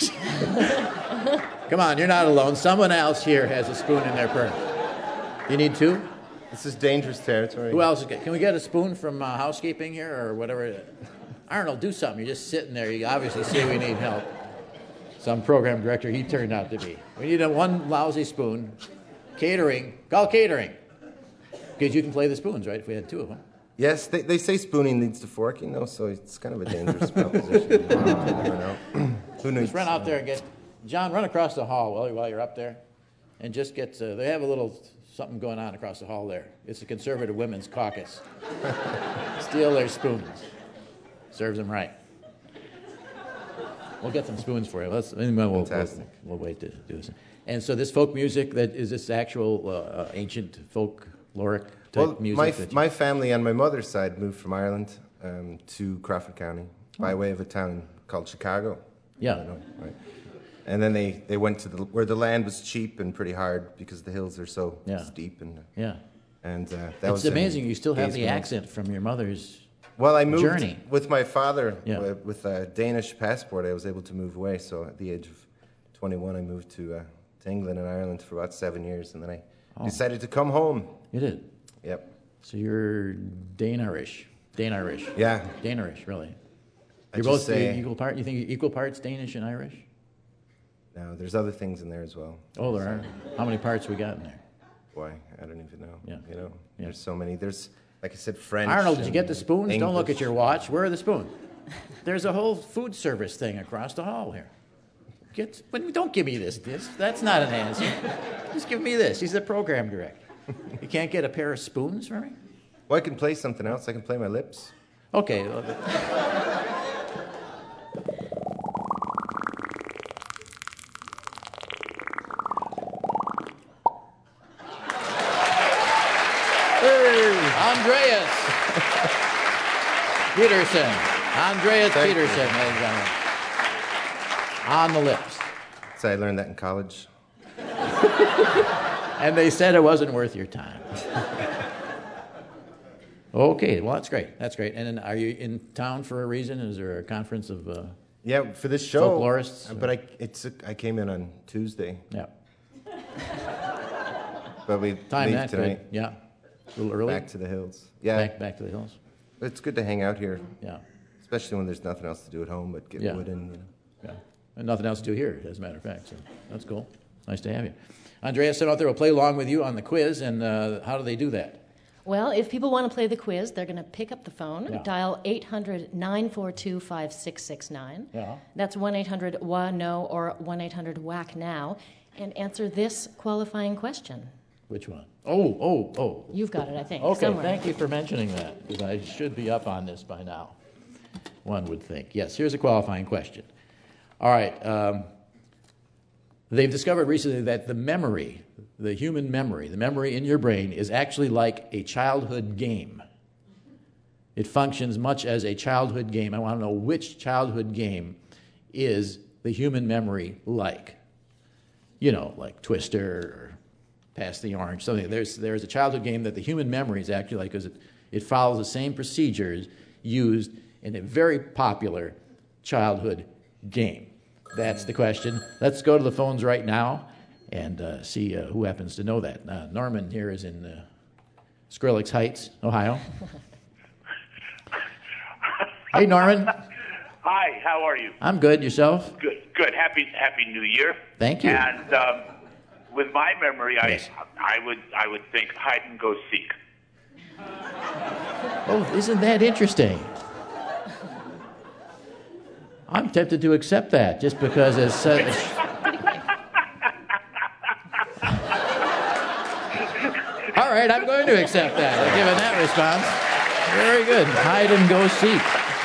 Come on, you're not alone. Someone else here has a spoon in their purse. You need two? This is dangerous territory. Who else? Can we get a spoon from housekeeping here or whatever? Arnold, do something. You're just sitting there. You obviously see we need help. Some program director he turned out to be. We need one lousy spoon. Catering. Call catering. Because you can play the spoons, right? If we had two of them. Yes, they say spooning leads to forking, though, so it's kind of a dangerous proposition. You never know. Who knows? Just run out there and get John. Run across the hall while you're up there, and just get. They have a little something going on across the hall there. It's the Conservative Women's Caucus. Steal their spoons. Serves them right. We'll get some spoons for you. We'll wait to do this. And so this folk music, is this actual ancient folkloric type music? My family on my mother's side moved from Ireland to Crawford County by way of a town called Chicago. Yeah. Illinois, right. And then they went to where the land was cheap and pretty hard because the hills are so steep. And that was amazing. You still have the accent from your mother's Well, I moved journey. with my father with a Danish passport. I was able to move away. So at the age of 21, I moved to England and Ireland for about 7 years, and then I decided to come home. You did? Yep. So you're Dane-Irish. Yeah. Dane-Irish, really. I You're just both say- equal part. You think you're equal parts Danish and Irish? No, there's other things in there as well. Oh, there are. How many parts we got in there? Boy, I don't even know. Yeah. You know, there's so many. There's, like I said, French. Arnold, did you get the spoons? English. Don't look at your watch. Where are the spoons? There's a whole food service thing across the hall here. Don't give me this. That's not an answer. Just give me this. He's the program director. You can't get a pair of spoons for me? Well, I can play something else. I can play my lips. Okay. Andreas Peterson. Andreas Peterson, ladies and gentlemen. On the lips. So I learned that in college. And they said it wasn't worth your time. Okay, well, that's great. That's great. And then are you in town for a reason? Is there a conference of yeah, for this show. Folklorists? But I came in on Tuesday. Yeah. But we Time leave that tonight. good. Yeah. A little early? Back to the hills. Yeah. Back to the hills. It's good to hang out here. Yeah. Especially when there's nothing else to do at home but get wood in. You know. Yeah. And nothing else to do here, as a matter of fact. So that's cool. Nice to have you. Andreas said out there will play along with you on the quiz, and how do they do that? Well, if people want to play the quiz, they're going to pick up the phone, Yeah. dial 800-942-5669. Yeah. That's 1-800-WA-NO or 1-800-WAC-NOW, and answer this qualifying question. Which one? Oh. You've got it, I think, Okay, somewhere. thank you for mentioning that, because I should be up on this by now, one would think. Yes, here's a qualifying question. All right. They've discovered recently that the memory, the human memory, the memory in your brain is actually like a childhood game. It functions much as a childhood game. I want to know which childhood game is the human memory like. You know, like Twister or Pass the Orange, something. There's a childhood game that the human memory is actually like, because it follows the same procedures used in a very popular childhood game. That's the question. Let's go to the phones right now and see who happens to know that. Norman here is in Skrillex Heights, Ohio. Hey, Norman. Hi, how are you? I'm good. Yourself? Good. Happy New Year. Thank you. And with my memory, Yes. I would think hide and go seek. Oh, isn't that interesting? I'm tempted to accept that just because it's all right, I'm going to accept that. Given that response. Very good. Hide and go seek.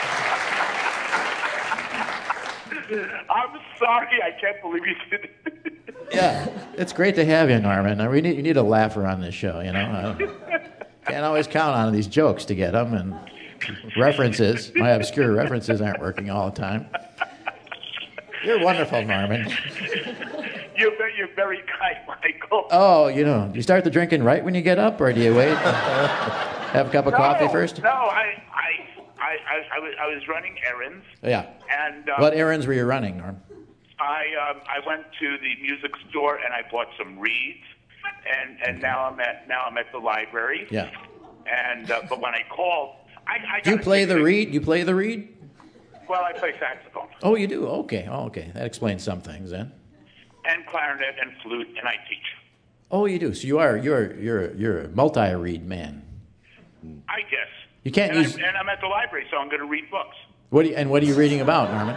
I'm sorry, I can't believe you did it. Yeah, it's great to have you, Norman. You need a laugher on this show, you know. Can't always count on these jokes to get them, and references, my obscure references aren't working all the time. You're wonderful, Norman. You're very kind, Michael. Oh, do you start the drinking right when you get up, or do you wait? Have a cup of coffee first? No, I was running errands. Yeah. And What errands were you running, Norm? I went to the music store and I bought some reeds, and now I'm at the library. Yeah. And but when I called, I Do you play the reed? You play the reed? Well, I play saxophone Oh, you do? Okay. Oh, okay. That explains some things then. and clarinet and flute, and I teach. Oh, you do. So you're a multi-read man. I guess. You can't and use. I'm at the library, so I'm going to read books. What are you reading about, Norman?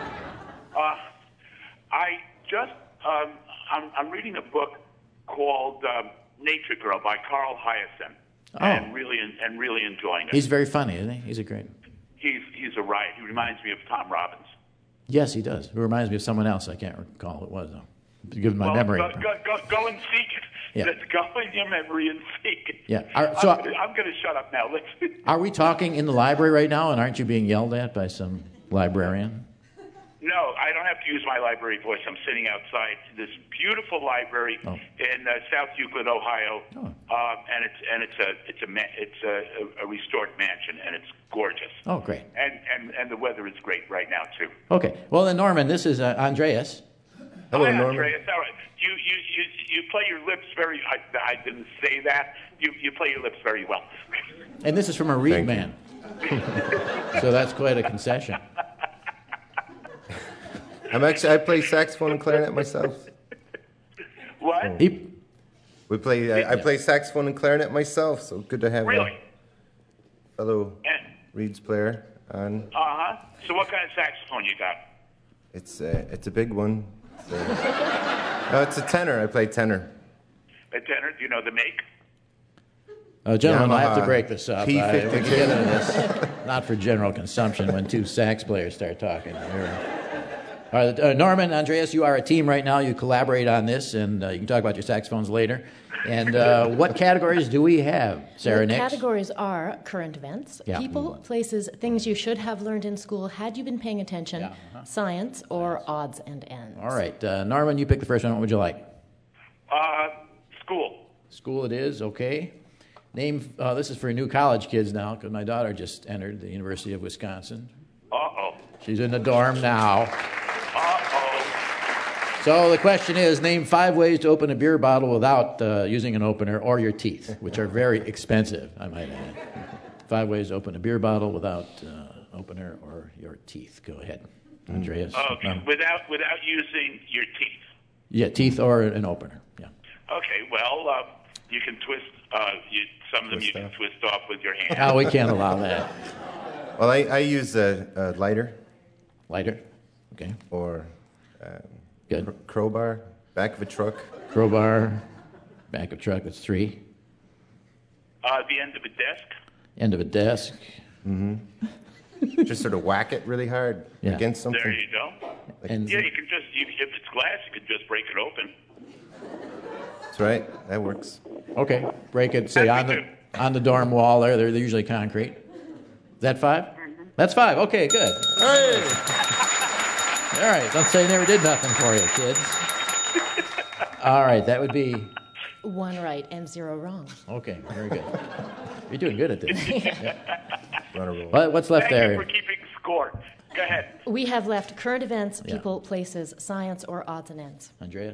I just I'm reading a book called Nature Girl by Carl Hyacin, and really enjoying it. He's very funny, isn't he? He's a great. He's a riot. He reminds me of Tom Robbins. Yes, he does. He reminds me of someone else. I can't recall who it was though. Given my memory. Go and seek it. Yeah. Go in your memory and seek it. Yeah. I'm going to shut up now. Are we talking in the library right now, and aren't you being yelled at by some librarian? No, I don't have to use my library voice. I'm sitting outside this beautiful library in South Euclid, Ohio, and it's a restored mansion, and it's gorgeous. Oh, great! And the weather is great right now too. Okay. Well, then, Norman, this is Andreas. Hello, Hi, Norman. Andreas. All right. You play your lips very. I didn't say that. You play your lips very well. And this is from a reed man. So that's quite a concession. I play saxophone and clarinet myself. What? I play saxophone and clarinet myself, so good to have a fellow reeds player on. So what kind of saxophone you got? It's a big one. No, it's a tenor. I play tenor. A tenor? Do you know the make? Gentlemen, I have to break this up. P52. We can get into this, not for general consumption, when two sax players start talking. All right, Norman, Andreas, you are a team right now. You collaborate on this, and you can talk about your saxophones later. And what categories do we have, Sarah The Nix? categories are current events, people, places, things you should have learned in school had you been paying attention, science, or odds and ends. All right, Norman, you pick the first one. What would you like? School. School it is, okay. Name, this is for new college kids now, because my daughter just entered the University of Wisconsin. Uh-oh. She's in the dorm now. So the question is, name 5 ways to open a beer bottle without using an opener or your teeth, which are very expensive, I might add. 5 ways to open a beer bottle without opener or your teeth. Go ahead, Andreas. Okay, without using your teeth. Yeah, teeth or an opener, yeah. Okay, well, you can twist, some of them you can twist off with your hand. Oh, we can't allow that. Well, I use a lighter. Lighter, okay. Or... Good. Crowbar, back of a truck. Crowbar, back of a truck, that's 3. The end of a desk. End of a desk. Mm-hmm. Just sort of whack it really hard against something. There you go. And you can just, if it's glass, you can just break it open. That's right, that works. Okay, break it, say, on the dorm wall there. They're usually concrete. Is that 5? Mm-hmm. That's 5, okay, good. Hey! All right, don't say I never did nothing for you, kids. All right, that would be... 1 right and 0 wrong. Okay, very good. You're doing good at this. Yeah. What's left Thank there? you for keeping score. Go ahead. We have left current events, people, places, science, or odds and ends. Andreas?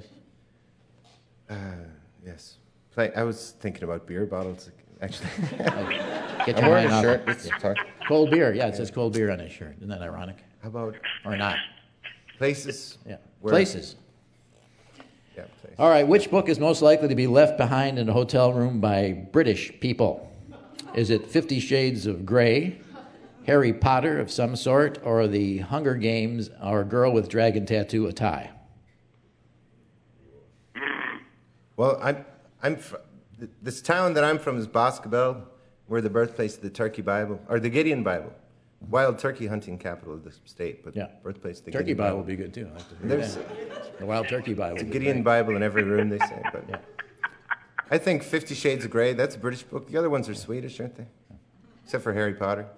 Yes. I was thinking about beer bottles, actually. Get your mind off it. Cold beer. Yeah, it says cold beer on his shirt. Isn't that ironic? How about... Or not? Places. Yeah. Where? Places. Yeah, places. All right, which book is most likely to be left behind in a hotel room by British people? Is it 50 Shades of Grey, Harry Potter of some sort, or The Hunger Games, or Girl with Dragon Tattoo, a Tie? Well, this town that I'm from is Boscobel. We're the birthplace of the Turkey Bible, or the Gideon Bible. Wild turkey hunting capital of the state, but birthplace of the Turkey Gideon Bible would be good, too. I like to hear that. The Wild Turkey Bible. It's a Gideon Bible in every room, they say. But I think 50 Shades of Grey, that's a British book. The other ones are Swedish, aren't they? Except for Harry Potter.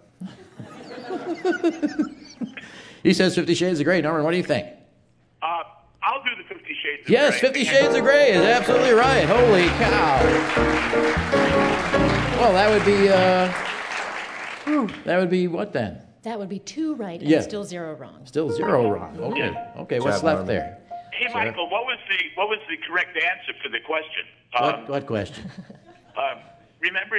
He says 50 Shades of Grey. Norman, what do you think? I'll do the 50 Shades of Grey. Yes, 50 Shades of Grey is absolutely right. Holy cow. Well, that would be what then? That would be 2 right and still 0 wrong. Still 0 wrong. Okay. Okay, what's left there? Hey, Michael, what was the correct answer for the question? What question? Remember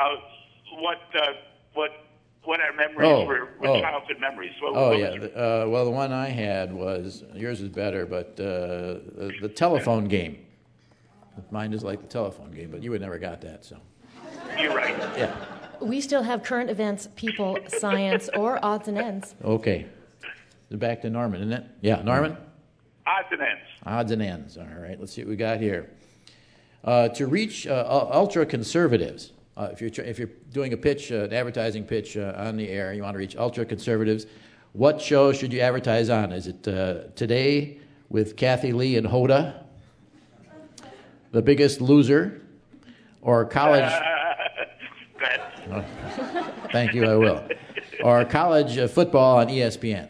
what our memories were childhood memories. Well, the one I had was, yours is better, but the telephone game. Mine is like the telephone game, but you would never got that, so. You're right. Yeah. We still have current events, people, science, or odds and ends. Okay. Back to Norman, isn't it? Yeah, Norman? Odds and ends. Odds and ends. All right, let's see what we got here. To reach ultra-conservatives, if you're doing a pitch, an advertising pitch on the air, you want to reach ultra-conservatives, what show should you advertise on? Is it Today with Kathy Lee and Hoda, The Biggest Loser, or College... Go ahead. Thank you, I will. Or college football on ESPN.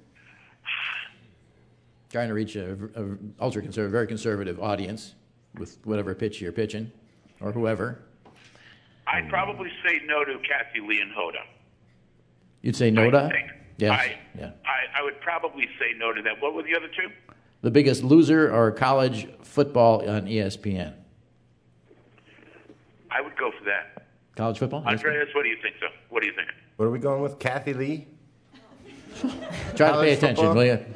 Trying to reach a ultra-conservative, very conservative audience with whatever pitch you're pitching, or whoever. I'd probably say no to Kathy Lee and Hoda. You'd say no to? Yes. Yeah. I would probably say no to that. What were the other two? The Biggest Loser or college football on ESPN? I would go for that. College football? Andreas, what do you think, sir? What do you think? What are we going with? Kathy Lee? Try to pay attention, will you?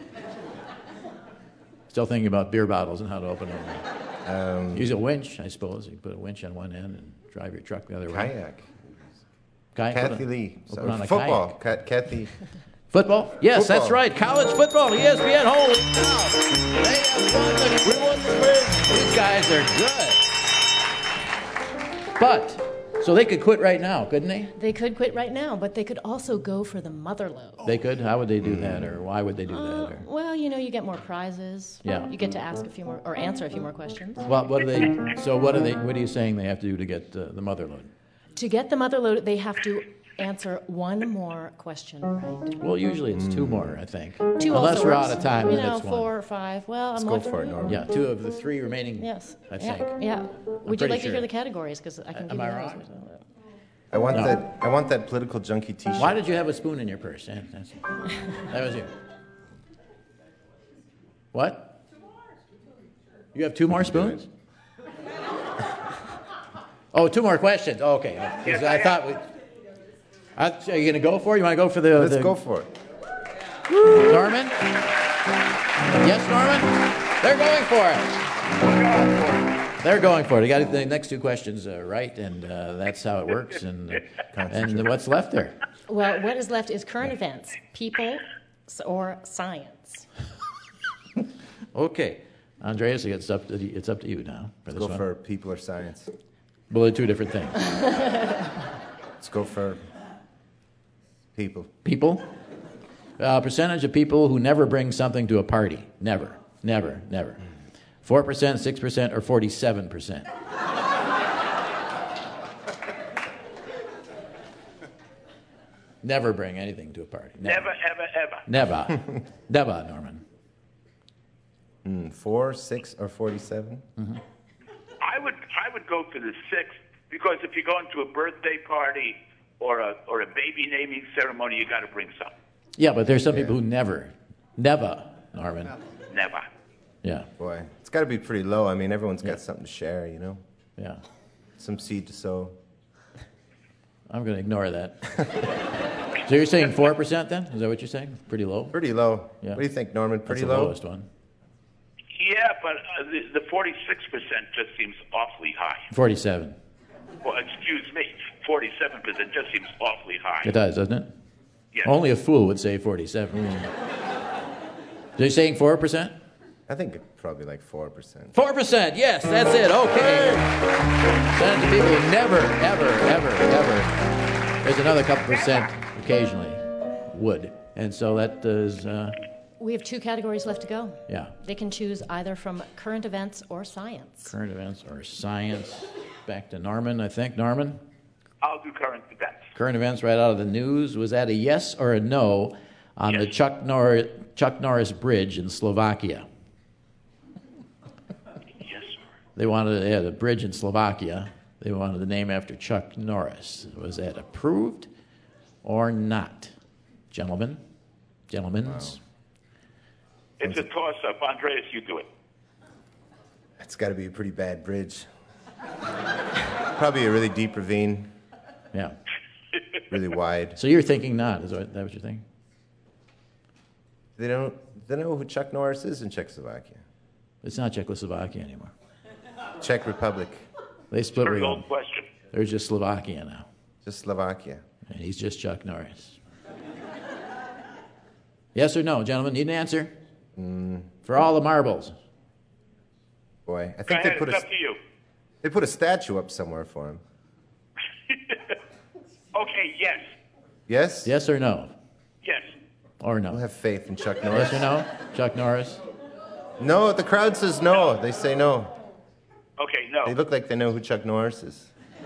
Still thinking about beer bottles and how to open them. Use a winch, I suppose. You put a winch on one end and drive your truck the other way. Kayak. Kathy Lee. Put on a football. kayak. Kathy. Football? Yes, Football. that's right. College football, ESPN. Holy cow. They have won we won the quiz. These guys are good. But, so they could quit right now, couldn't they? They could quit right now, but they could also go for the motherlode. They could? How would they do that, or why would they do that? Or? Well, you get more prizes. Yeah. You get to ask a few more, or answer a few more questions. Well, what are you saying they have to do to get the motherlode? To get the motherlode, they have to answer one more question right. Well, usually it's two more, I think. Two Unless also we're works. out of time, then it's 4 or 5. Well, Let's I'm go looking for it, Norman. Yeah, 2 of the 3 remaining, yes. I think. Yeah. Would you like to sure. hear the categories? Because I can give you I those. wrong? I want that political junkie T-shirt. Why did you have a spoon in your purse? Yeah, that was you. What? You have 2 more spoons? Oh, 2 more questions. Oh, okay. Yes, I thought we... Are you going to go for it? You want to go for the... Let's go for it. Norman? Yes, Norman? They're going for it. They're going for it. You got the next 2 questions right, and that's how it works. And what's left there? Well, what is left is current events, people, or science. Okay. Andreas, it's up to you now. Let's go for people or science. Well, they're 2 different things. Let's go for people. People? Percentage of people who never bring something to a party. Never. 4%, 6%, or 47%. Never bring anything to a party. Never, ever, ever. Never, Norman. 4, 6, or 47? Mm-hmm. I would go for the 6 because if you're going to a birthday party or a baby naming ceremony, you got to bring something. Yeah, but there's some people who never, Norman. Never. Yeah. Boy, it's got to be pretty low. I mean, everyone's got something to share, you know? Yeah. Some seed to sow. I'm going to ignore that. So you're saying 4% then? Is that what you're saying? Pretty low? Pretty low. Yeah. What do you think, Norman? Pretty That's the low? lowest one. Yeah, but the 46% just seems awfully high. 47. Well, excuse me, 47% just seems awfully high. It does, doesn't it? Yes. Only a fool would say 47. So you're saying 4%? I think probably like 4%. 4%, yes, that's it. Okay. Percentage of people who never, ever. There's another couple percent occasionally would. And so that is... We have 2 categories left to go. Yeah. They can choose either from current events or science. Current events or science. Back to Norman, I think. Norman? I'll do current events. Current events right out of the news. Was that a yes or a no on the Chuck Norris Bridge in Slovakia? Yes, sir. They had a bridge in Slovakia. They wanted the name after Chuck Norris. Was that approved or not? Gentlemen? Wow. It's a toss-up. Andreas, you do it. It's got to be a pretty bad bridge. Probably a really deep ravine. Yeah. Really wide. So you're thinking not. Is that what you're thinking? They don't know who Chuck Norris is in Czechoslovakia. It's not Czechoslovakia anymore. Czech Republic. They split. Very old question. There's just Slovakia now. Just Slovakia. And he's just Chuck Norris. Yes or no, gentlemen? Need an answer? For all the marbles. Boy, I Go think ahead, it's up to you. they put a statue up somewhere for him. Okay, yes. Yes? Yes or no? Yes. Or no? We'll have faith in Chuck Norris. Yes or no? Chuck Norris? No, the crowd says no. They say no. Okay, no. They look like they know who Chuck Norris is.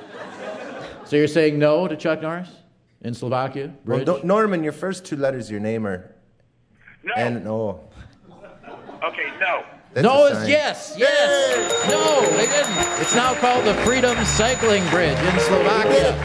So you're saying no to Chuck Norris in Slovakia? Well, Bridge? Norman, your first two letters of your name are No. N-O. Okay, no. That's no a is sign. yes. Yes. No, they didn't. It's now called the Freedom Cycling Bridge in Slovakia.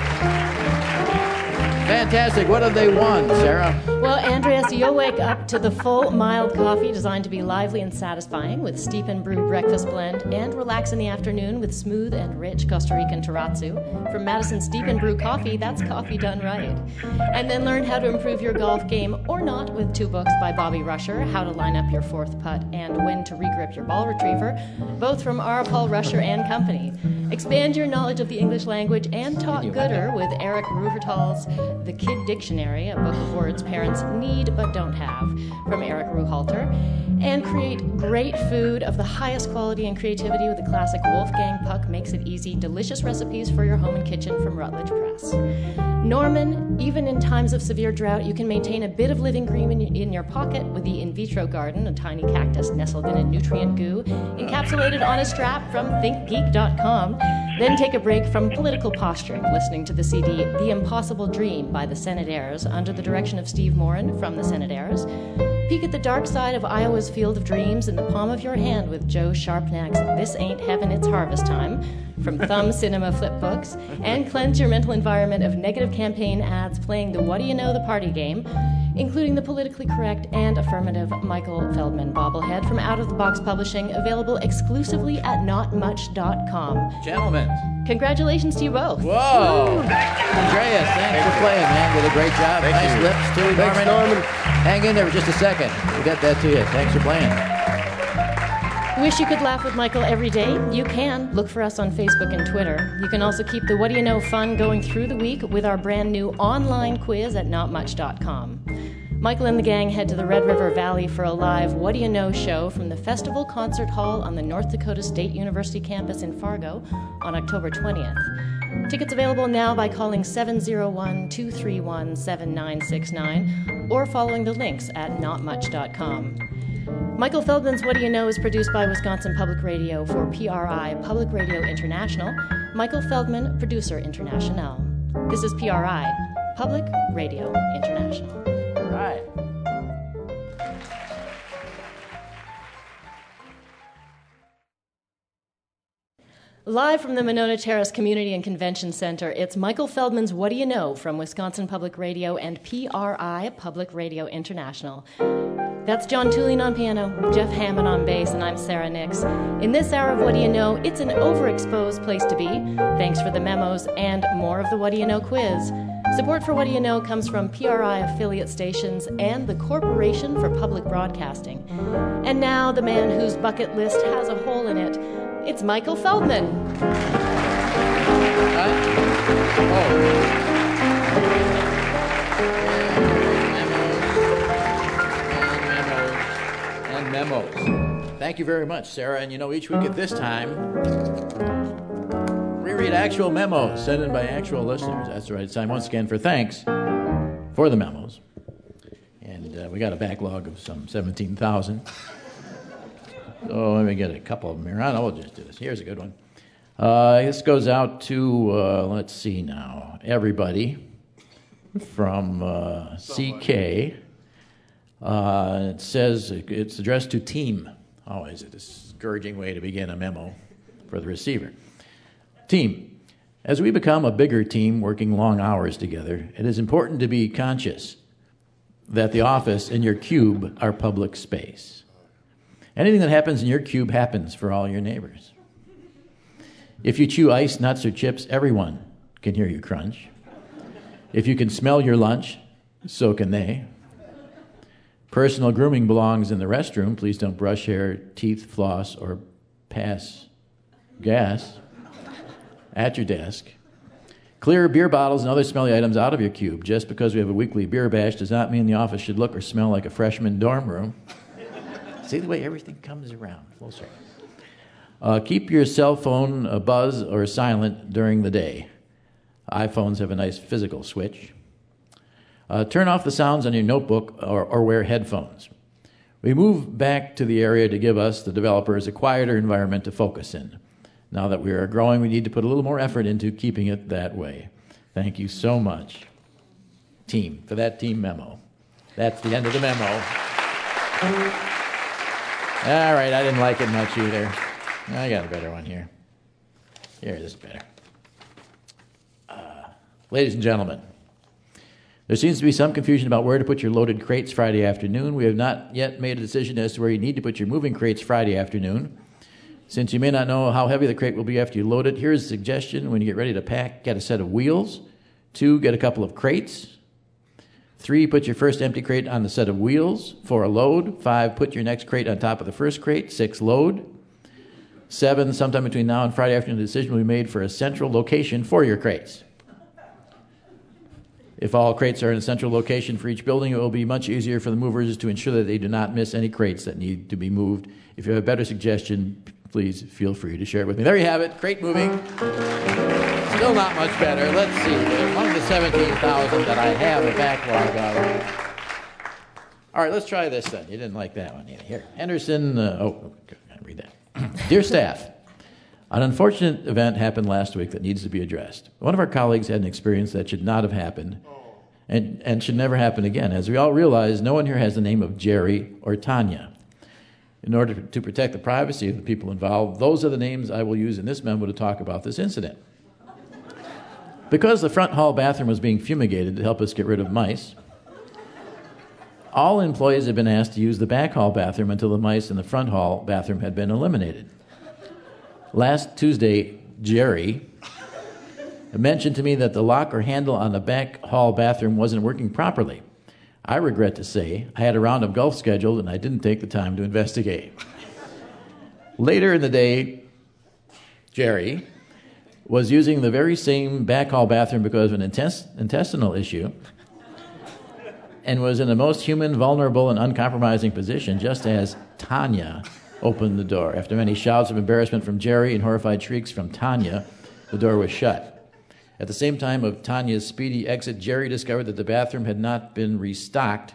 Fantastic. What have they won, Sarah? Well, Andreas, you'll wake up to the full mild coffee designed to be lively and satisfying with steep and brewed breakfast blend, and relax in the afternoon with smooth and rich Costa Rican terrazzo. From Madison Steep and Brew Coffee, that's coffee done right. And then learn how to improve your golf game or not with 2 books by Bobby Rusher, How to Line Up Your Fourth Putt and When to Regrip Your Ball Retriever, both from R. Paul Rusher and Company. Expand your knowledge of the English language and talk gooder with Eric Ruhertal's The Kid Dictionary, a book of words parents need but don't have, from Eric Ruhalter, and create great food of the highest quality and creativity with the classic Wolfgang Puck Makes It Easy, delicious recipes for your home and kitchen from Rutledge Press. Norman, even in times of severe drought, you can maintain a bit of living green in your pocket with the In Vitro Garden, a tiny cactus nestled in a nutrient goo, encapsulated on a strap from thinkgeek.com. Then take a break from political posturing, listening to the CD The Impossible Dream by the Senate Heirs under the direction of Steve Morin from the Senate Heirs. Peek at the dark side of Iowa's Field of Dreams in the palm of your hand with Joe Sharpnack's This Ain't Heaven, It's Harvest Time from Thumb Cinema Flipbooks, and cleanse your mental environment of negative campaign ads playing the What Do You Know the Party game, including the politically correct and affirmative Michael Feldman bobblehead from Out of the Box Publishing, available exclusively at notmuch.com. Gentlemen. Congratulations to you both. Whoa. Andreas, thanks for playing, man. Did a great job. Nice lips, too, Thanks, Norman. Hang in there for just a second. We'll get that to you. Thanks for playing. Wish you could laugh with Michael every day? You can. Look for us on Facebook and Twitter. You can also keep the What Do You Know fun going through the week with our brand new online quiz at notmuch.com. Michael and the gang head to the Red River Valley for a live What Do You Know show from the Festival Concert Hall on the North Dakota State University campus in Fargo on October 20th. Tickets available now by calling 701-231-7969 or following the links at notmuch.com. Michael Feldman's What Do You Know is produced by Wisconsin Public Radio for PRI, Public Radio International. Michael Feldman, Producer International. This is PRI, Public Radio International. All right. Live from the Monona Terrace Community and Convention Center, it's Michael Feldman's What Do You Know from Wisconsin Public Radio and PRI, Public Radio International. That's John Tulien on piano, Jeff Hammond on bass, and I'm Sarah Nix. In this hour of What Do You Know, it's an overexposed place to be. Thanks for the memos and more of the What Do You Know quiz. Support for What Do You Know comes from PRI affiliate stations and the Corporation for Public Broadcasting. And now, the man whose bucket list has a hole in it, it's Michael Feldman. Memos. Thank you very much, Sarah. And you know, each week at this time, we read actual memos sent in by actual listeners. That's right. It's time once again for thanks for the memos. And we got a backlog of some 17,000. So let me get a couple of them here. I know we'll just do this. Here's a good one. This goes out to, let's see now, everybody from CK. It says it's addressed to team. Always a discouraging way to begin a memo for the receiver. Team, as we become a bigger team working long hours together, it is important to be conscious that the office and your cube are public space. Anything that happens in your cube happens for all your neighbors. If you chew ice, nuts, or chips, everyone can hear you crunch. If you can smell your lunch, so can they. Personal grooming belongs in the restroom. Please don't brush hair, teeth, floss, or pass gas at your desk. Clear beer bottles and other smelly items out of your cube. Just because we have a weekly beer bash does not mean the office should look or smell like a freshman dorm room. See the way everything comes around. Full circle. Keep your cell phone buzz or silent during the day. iPhones have a nice physical switch. Turn off the sounds on your notebook or wear headphones. We moved back to the area to give us, the developers, a quieter environment to focus in. Now that we are growing, we need to put a little more effort into keeping it that way. Thank you so much, team, for that team memo. That's the end of the memo. All right, I didn't like it much either. I got a better one here. Here, this is better. Ladies and gentlemen, there seems to be some confusion about where to put your loaded crates Friday afternoon. We have not yet made a decision as to where you need to put your moving crates Friday afternoon. Since you may not know how heavy the crate will be after you load it, here's a suggestion. When you get ready to pack, get a set of wheels. 2, get a couple of crates. 3, put your first empty crate on the set of wheels. 4, load. 5, put your next crate on top of the first crate. 6, load. 7, sometime between now and Friday afternoon, the decision will be made for a central location for your crates. If all crates are in a central location for each building, it will be much easier for the movers to ensure that they do not miss any crates that need to be moved. If you have a better suggestion, please feel free to share it with me. There you have it, crate moving. Still not much better. Let's see. Among the 17,000 that I have a backlog of. All right, let's try this then. You didn't like that one either. Here, Henderson. Can't read that. Dear staff, an unfortunate event happened last week that needs to be addressed. One of our colleagues had an experience that should not have happened and should never happen again. As we all realize, no one here has the name of Jerry or Tanya. In order to protect the privacy of the people involved, those are the names I will use in this memo to talk about this incident. Because the front hall bathroom was being fumigated to help us get rid of mice, all employees have been asked to use the back hall bathroom until the mice in the front hall bathroom had been eliminated. Last Tuesday, Jerry mentioned to me that the lock or handle on the back hall bathroom wasn't working properly. I regret to say I had a round of golf scheduled and I didn't take the time to investigate. Later in the day, Jerry was using the very same back hall bathroom because of an intestinal issue and was in the most human, vulnerable, and uncompromising position just as Tanya opened the door. After many shouts of embarrassment from Jerry and horrified shrieks from Tanya, the door was shut. At the same time of Tanya's speedy exit, Jerry discovered that the bathroom had not been restocked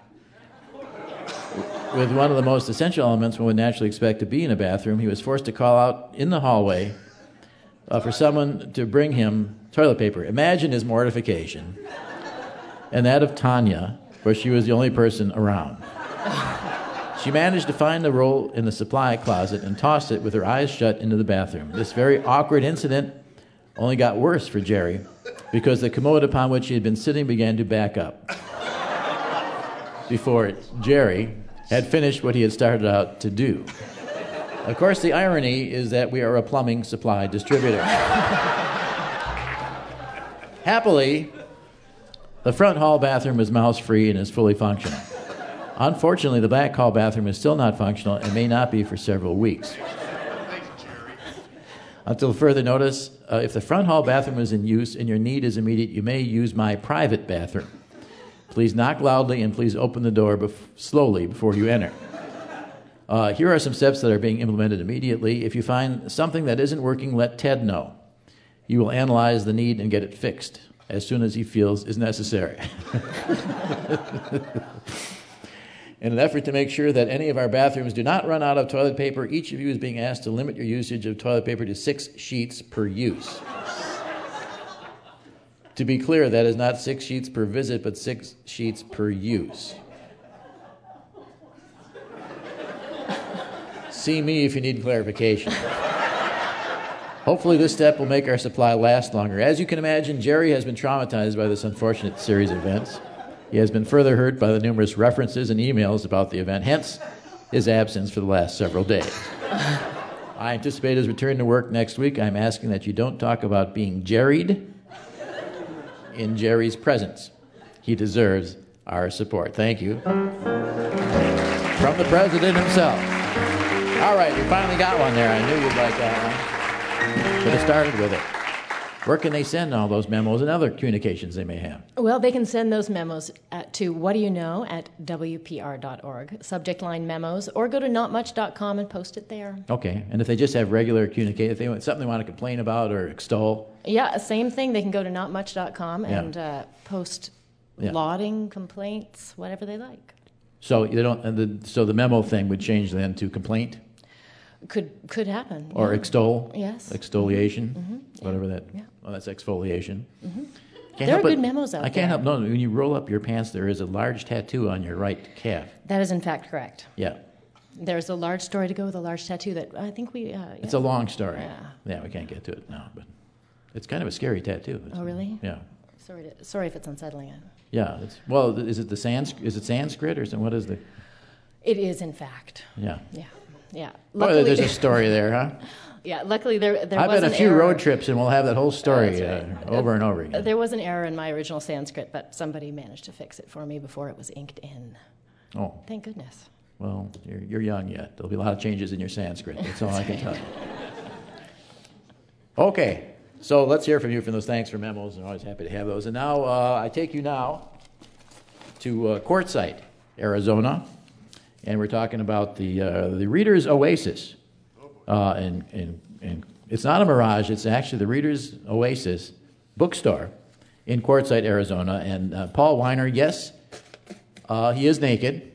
with one of the most essential elements one would naturally expect to be in a bathroom. He was forced to call out in the hallway for someone to bring him toilet paper. Imagine his mortification and that of Tanya, where she was the only person around. She managed to find the roll in the supply closet and tossed it with her eyes shut into the bathroom. This very awkward incident only got worse for Jerry because the commode upon which he had been sitting began to back up before Jerry had finished what he had started out to do. Of course, the irony is that we are a plumbing supply distributor. Happily, the front hall bathroom is mouse-free and is fully functional. Unfortunately, the back hall bathroom is still not functional and may not be for several weeks. Until further notice, if the front hall bathroom is in use and your need is immediate, you may use my private bathroom. Please knock loudly and please open the door slowly before you enter. Here are some steps that are being implemented immediately. If you find something that isn't working, let Ted know. You will analyze the need and get it fixed as soon as he feels is necessary. In an effort to make sure that any of our bathrooms do not run out of toilet paper, each of you is being asked to limit your usage of toilet paper to 6 sheets per use. To be clear, that is not 6 sheets per visit, but 6 sheets per use. See me if you need clarification. Hopefully this step will make our supply last longer. As you can imagine, Jerry has been traumatized by this unfortunate series of events. He has been further hurt by the numerous references and emails about the event, hence his absence for the last several days. I anticipate his return to work next week. I'm asking that you don't talk about being jerried in Jerry's presence. He deserves our support. Thank you. From the president himself. All right, we finally got one there. I knew you'd like that one. Should have started with it. Where can they send all those memos and other communications they may have? Well, they can send those memos to whatdoyouknow@wpr.org, subject line memos, or go to notmuch.com and post it there. Okay, and if they just have regular communication, if they want something they want to complain about or extol? Yeah, same thing. They can go to notmuch.com and post Yeah. lauding, complaints, whatever they like. So they don't. So the memo thing would change then to complaint Could happen. or yeah. extol. Yes. Exfoliation, whatever that. Yeah. Oh, that's exfoliation. Can't There are help good it- memos out I can't there. help. No, when you roll up your pants, there is a large tattoo on your right calf. That is in fact correct. Yeah, There's a large story to go with a large tattoo that I think we. it's a long story. Yeah. We can't get to it now, but it's kind of a scary tattoo. Oh, really? Yeah. Sorry if it's unsettling. Yeah. Is it the Is it Sanskrit or something? What is the? It is in fact. Yeah. Yeah. Boy, there's a story there, huh? Yeah. Luckily, there was I've been a an few error. road trips, and we'll have that whole story That's right. over and over again. There was an error in my original Sanskrit, but somebody managed to fix it for me before it was inked in. Oh. Thank goodness. Well, you're young yet. There'll be a lot of changes in your Sanskrit. That's all I can tell you. Okay, so let's hear from you for those thanks for memos. I'm always happy to have those. And now I take you now to Quartzsite, Arizona, and we're talking about the Reader's Oasis. And it's not a mirage. It's actually the Reader's Oasis bookstore in Quartzsite, Arizona. And Paul Weiner, yes, he is naked.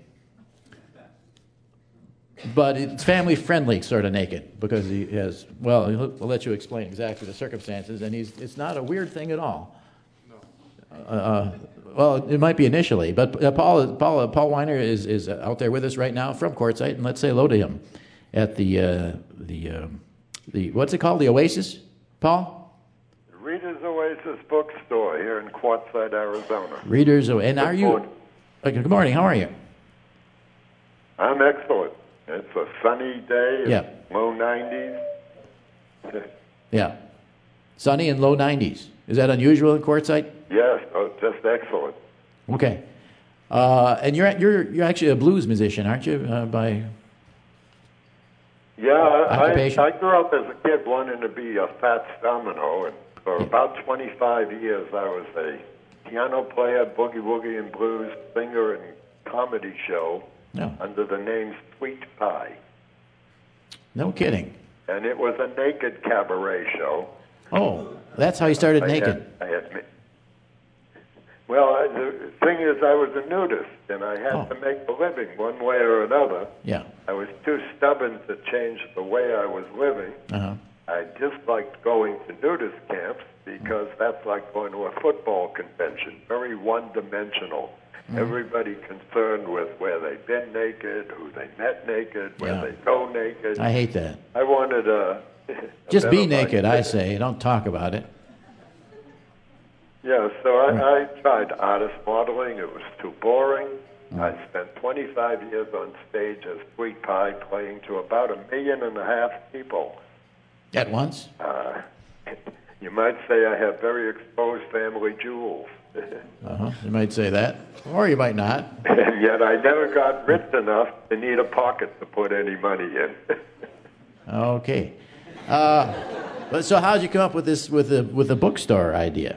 But it's family-friendly sort of naked because he has, well, we'll let you explain exactly the circumstances, and it's not a weird thing at all. No. Well, it might be initially, but Paul Weiner is out there with us right now from Quartzsite, and let's say hello to him at the what's it called, the Oasis, Paul? Reader's Oasis bookstore here in Quartzsite, Arizona. Reader's Oasis, and are you? Good morning. How are you? I'm excellent. It's a sunny day. Yeah. Low 90s. Yeah. Sunny and low 90s. Is that unusual in Quartzsite? Yes. Oh, just excellent. Okay. And you're actually a blues musician, aren't you? By Yeah, occupation? I grew up as a kid wanting to be a Fats Domino, and for about 25 years I was a piano player, boogie-woogie and blues singer and comedy show. No. Under the name Sweet Pie. No kidding. And it was a naked cabaret show. Oh, that's how you started naked. Well, the thing is, I was a nudist, and I had to make a living one way or another. Yeah. I was too stubborn to change the way I was living. Uh-huh. I disliked going to nudist camps because that's like going to a football convention, very one-dimensional. Everybody concerned with where they've been naked, who they met naked, where they go naked. I hate that. I wanted a Just be better naked, life. I say. Don't talk about it. Yeah, so I tried artist modeling. It was too boring. I spent 25 years on stage as Sweet Pie, playing to about 1.5 million people. At once? You might say I have very exposed family jewels. Uh-huh. You might say that. Or you might not. And yet I never got rich enough to need a pocket to put any money in. Okay. But so how did you come up with this, with the bookstore idea?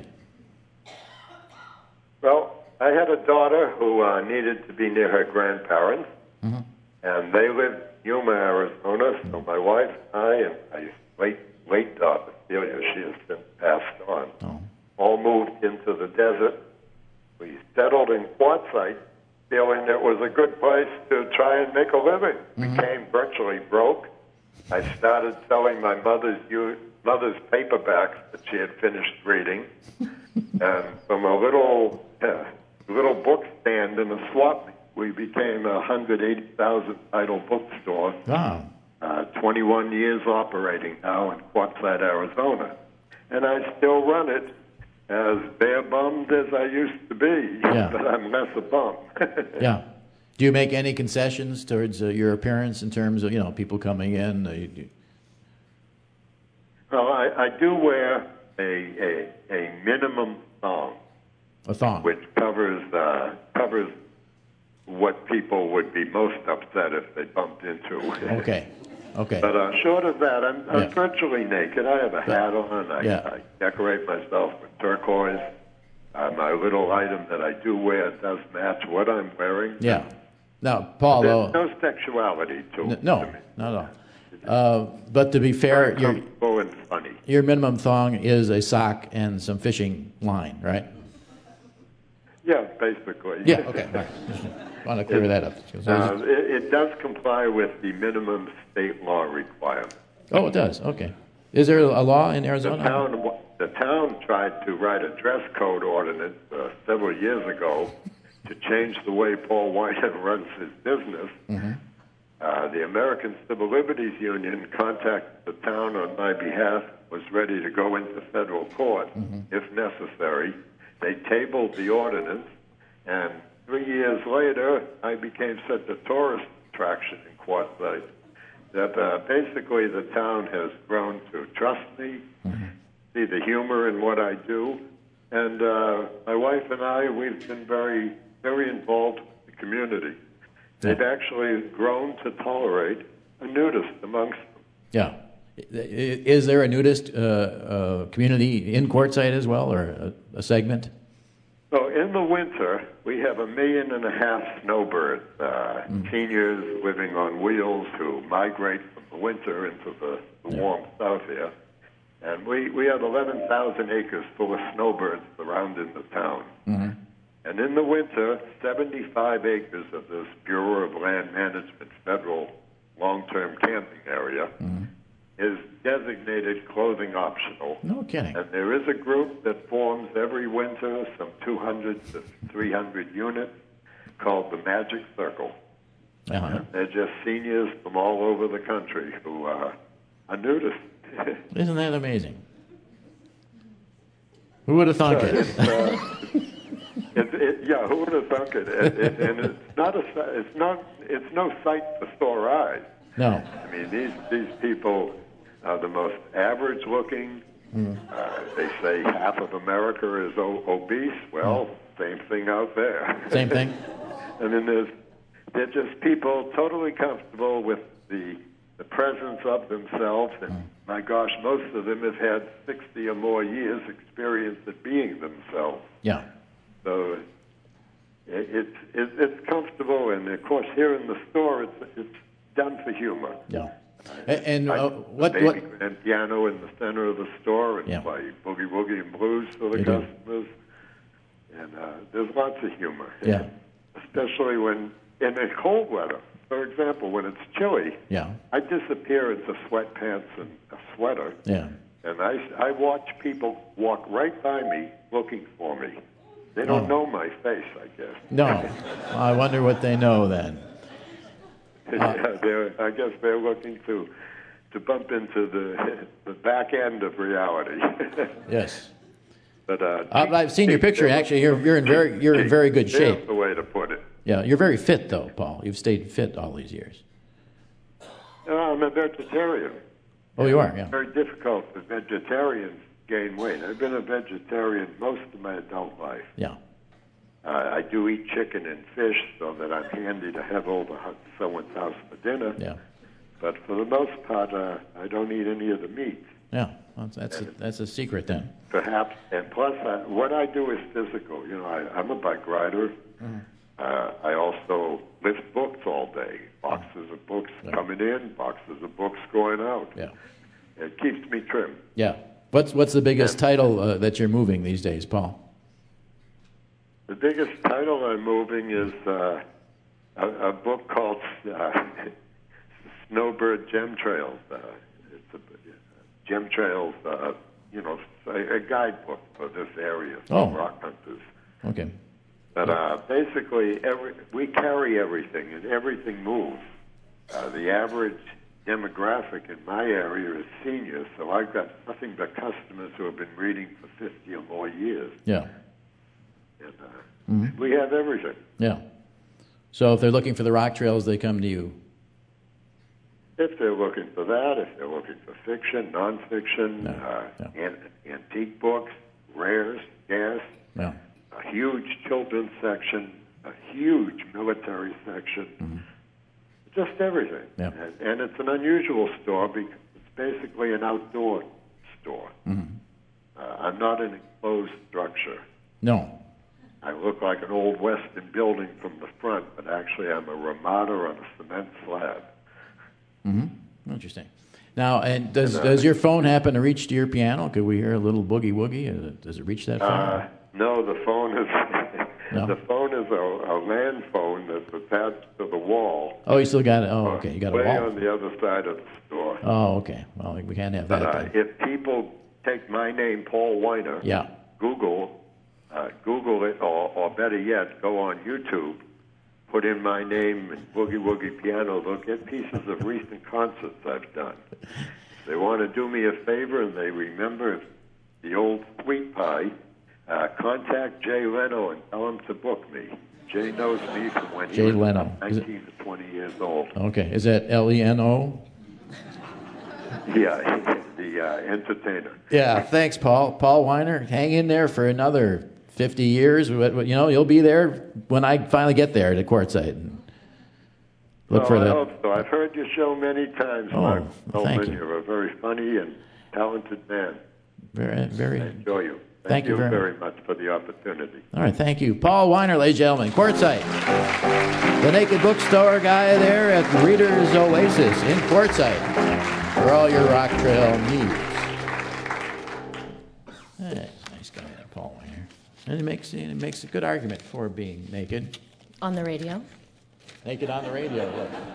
Well, I had a daughter who needed to be near her grandparents, and they lived in Yuma, Arizona. So my wife and I, and my late daughter, Celia, she has since passed on, all moved into the desert. We settled in Quartzsite, feeling it was a good place to try and make a living. Became virtually broke. I started selling my mother's paperbacks that she had finished reading, and from a little book stand in a swap meet, we became a 180,000 title bookstore. Wow. 21 years operating now in Quartzsite, Arizona. And I still run it as bare-bummed as I used to be, but I'm less a bum. Yeah. Do you make any concessions towards your appearance in terms of, people coming in? Well, I do wear a minimum thong. A thong. Which covers what people would be most upset if they bumped into. Okay. Okay. But short of that, I'm virtually naked. I have a hat on. I decorate myself with turquoise. My little item that I do wear does match what I'm wearing. Yeah. Now, Paul, there's no sexuality to it. No, not at all. But to be fair, comfortable and funny. Your minimum thong is a sock and some fishing line, right? Yeah, basically. Yeah, okay. All right. Want to clear that up. It does comply with the minimum state law requirement. Oh, it does. Okay. Is there a law in Arizona? The town tried to write a dress code ordinance several years ago to change the way Paul Whitehead runs his business. Mm-hmm. The American Civil Liberties Union contacted the town on my behalf, was ready to go into federal court if necessary. They tabled the ordinance, and 3 years later, I became such a tourist attraction in Quartzsite that basically the town has grown to trust me, see the humor in what I do, and my wife and I, we've been very, very involved with the community. They've actually grown to tolerate a nudist amongst them. Yeah. Is there a nudist community in Quartzsite as well, or a segment? So in the winter, we have 1.5 million snowbirds, seniors living on wheels who migrate from the winter into the warm south here. And we have 11,000 acres full of snowbirds surrounding the town. Mm-hmm. And in the winter, 75 acres of this Bureau of Land Management federal long-term camping area is designated clothing optional. No kidding. And there is a group that forms every winter, some 200 to 300 units, called the Magic Circle. And they're just seniors from all over the country who are nudists. Isn't that amazing? Who would have thunk it? Yeah, who would have thunk it? And it's no sight for sore eyes. No. I mean, these people are the most average looking. They say half of America is obese. Well, same thing out there. Same thing. I mean, they're just people totally comfortable with the presence of themselves. And my gosh, most of them have had 60 or more years experience at being themselves. Yeah. So it's comfortable, and of course here in the store it's done for humor. Yeah. And what grand piano in the center of the store and play boogie woogie and blues for the customers. And there's lots of humor. Yeah. Especially when in cold weather. For example, when it's chilly, I disappear into sweatpants and a sweater. Yeah. And I watch people walk right by me looking for me. They don't know my face, I guess. No. I wonder what they know then. I guess they're looking to bump into the back end of reality. Yes. But I've seen your picture. Actually, you're in very good shape. That's the way to put it. Yeah, you're very fit though, Paul. You've stayed fit all these years. I'm a vegetarian. Oh, you are. Yeah. It's very difficult for vegetarians to gain weight. I've been a vegetarian most of my adult life. Yeah. I do eat chicken and fish so that I'm handy to have over someone's house for dinner. Yeah. But for the most part, I don't eat any of the meat. Yeah, well, that's a secret then. Perhaps, and plus, what I do is physical. You know, I'm a bike rider. I also lift books all day. Boxes of books coming in, boxes of books going out. Yeah. It keeps me trim. Yeah. What's the biggest title that you're moving these days, Paul? The biggest title I'm moving is a book called Snowbird Gem Trails. It's a Gem Trails, a guidebook for this area for rock hunters. Okay. But basically, we carry everything, and everything moves. The average demographic in my area is seniors, so I've got nothing but customers who have been reading for 50 or more years. Yeah. And we have everything. Yeah. So if they're looking for the rock trails, they come to you. If they're looking for that, if they're looking for fiction, nonfiction, antique books, rares, gas, a huge children's section, a huge military section. just everything. Yeah. And it's an unusual store because it's basically an outdoor store. Mm-hmm. I'm not an enclosed structure. No. I look like an old Western building from the front, but actually I'm a ramada on a cement slab. Mm-hmm. Interesting. Now, and does your phone happen to reach to your piano? Could we hear a little boogie woogie? Does it reach that far? No, the phone is No? the phone is a land phone that's attached to the wall. Oh, you still got it. Oh, okay. You got a way wall. on the other side of the store. Oh, okay. Well, we can't have that. then. If people take my name, Paul Weiner, Yeah. Google it, or better yet, go on YouTube, put in my name and Boogie Woogie Piano. They'll get pieces of recent concerts I've done. If they want to do me a favor and they remember the old sweet pie, contact Jay Leno and tell him to book me. Jay knows me from when he Jay was Leno. 19 to 20 years old. Okay. Is that Leno? Yeah, the entertainer. Yeah. Thanks, Paul. Paul Weiner. Hang in there for another 50 years. You know, you'll be there when I finally get there to Quartzsite. Look for I the. hope so. I've heard your show many times, Mark. Thank you. You're a very funny and talented man. Very, very. I enjoy you. Thank you very much for the opportunity. All right, thank you. Paul Weiner, ladies and gentlemen, Quartzsite. The Naked Bookstore guy there at Reader's Oasis in Quartzsite for all your rock trail needs. Nice guy, that Paul Weiner. And he makes a good argument for being naked. On the radio. Naked on the radio.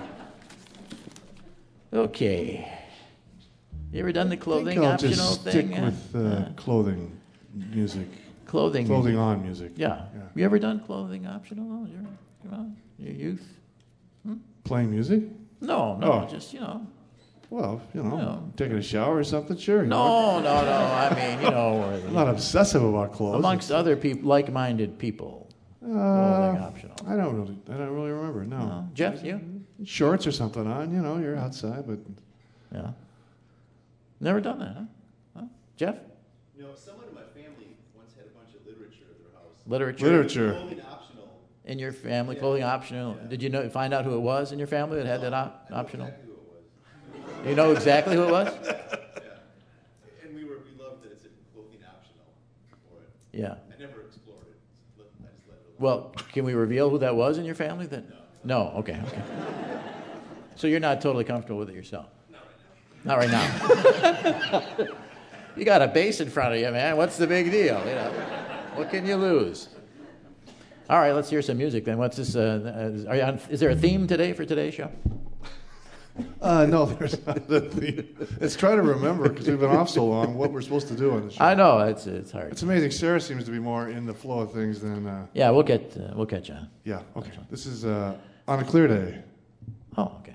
Look. Okay. You ever done the clothing I'll optional just thing? stick with clothing music. Clothing on music. Yeah. You ever done clothing optional? Your youth? Playing music? No, just, Well, taking a shower or something, sure. No. I mean, I'm not obsessive about clothes. Amongst other people, like-minded people. Clothing optional. I don't really remember. No. Jeff, you? Shorts or something on. You're outside, but. Yeah. Never done that, huh? Jeff? Someone in my family once had a bunch of literature at their house. Literature. Clothing optional. In your family, clothing optional. Yeah. Did you find out who it was in your family that had that optional? Exactly who it was. You know exactly who it was? Yeah. And we loved that it said clothing optional for it. Yeah. I never explored it. I just let it alone. Well, can we reveal who that was in your family? No. Okay. So you're not totally comfortable with it yourself? Not right now. You got a bass in front of you, man. What's the big deal? What can you lose? All right, let's hear some music then. What's this? Is there a theme today for today's show? No, there's not a theme. It's trying to remember because we've been off so long what we're supposed to do on the show. I know it's hard. It's amazing. Sarah seems to be more in the flow of things than. Yeah, we'll get John. Yeah. Okay. This is On a Clear Day. Oh, okay.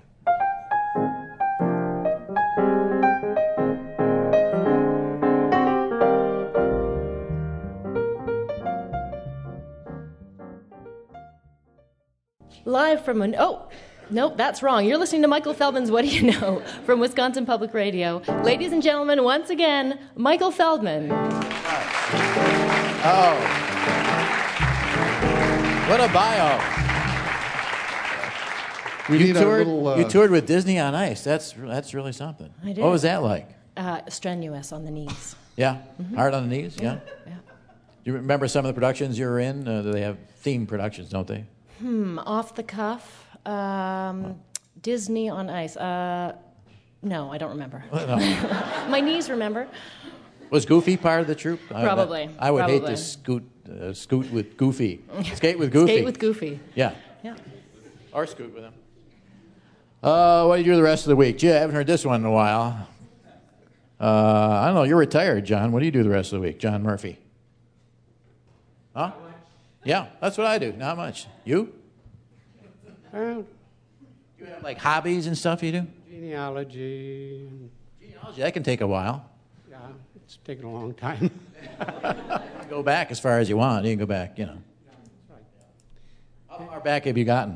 Live from nope, that's wrong. You're listening to Michael Feldman's What Do You Know from Wisconsin Public Radio. Ladies and gentlemen, once again, Michael Feldman. Oh. What a bio. You toured with Disney on Ice. That's really something. I did. What was that like? Strenuous on the knees. Yeah? Mm-hmm. Hard on the knees? Yeah? Yeah. Do you remember some of the productions you were in? They have theme productions, don't they? Off the cuff. Disney on Ice. No, I don't remember. No. My knees remember. Was Goofy part of the troupe? Probably. I would hate to scoot with Goofy. Skate with Goofy. Skate with Goofy. Yeah. Yeah. Or scoot with him. What do you do the rest of the week? Gee, I haven't heard this one in a while. I don't know. You're retired, John. What do you do the rest of the week? John Murphy. Huh? Yeah, that's what I do. Not much. You? You have like hobbies and stuff you do? Genealogy. That can take a while. Yeah, it's taken a long time. Go back as far as you want. You can go back, That's right. How far back have you gotten?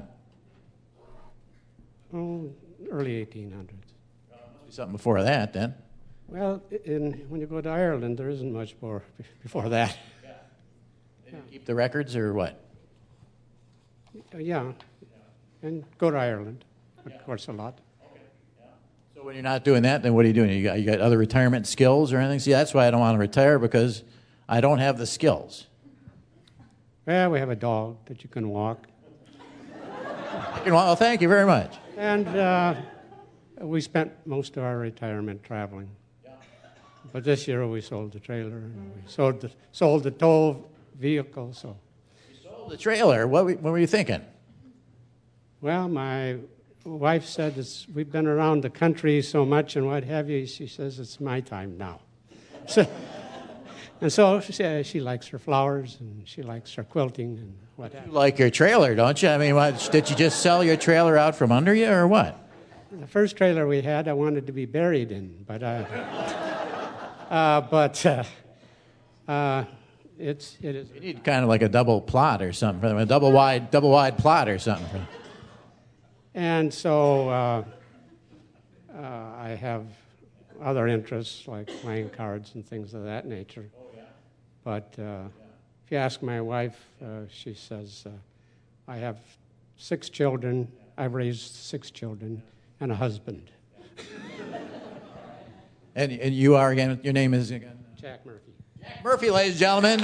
Oh, early 1800s. Must be something before that, then. Well, when you go to Ireland, there isn't much more before that. Yeah. Keep the records or what? Yeah, and go to Ireland. of course, a lot. So when you're not doing that, then what are you doing? You got other retirement skills or anything? See, that's why I don't want to retire, because I don't have the skills. Well, we have a dog that you can walk. Well, thank you very much. And we spent most of our retirement traveling. But this year we sold the trailer and we sold the tow vehicle. So you sold the trailer. What were you thinking? Well, my wife said we've been around the country so much and what have you. She says it's my time now. So she likes her flowers and she likes her quilting and what have you. You like your trailer, don't you? I mean, did you just sell your trailer out from under you or what? The first trailer we had, I wanted to be buried in, but it is. You need kind of like a double plot or something, a double wide plot or something. And so I have other interests like playing cards and things of that nature. But if you ask my wife, she says, I have 6 children. I've raised 6 children and a husband. And you are, again, your name is again? Jack Murphy. Jack Murphy, ladies and gentlemen.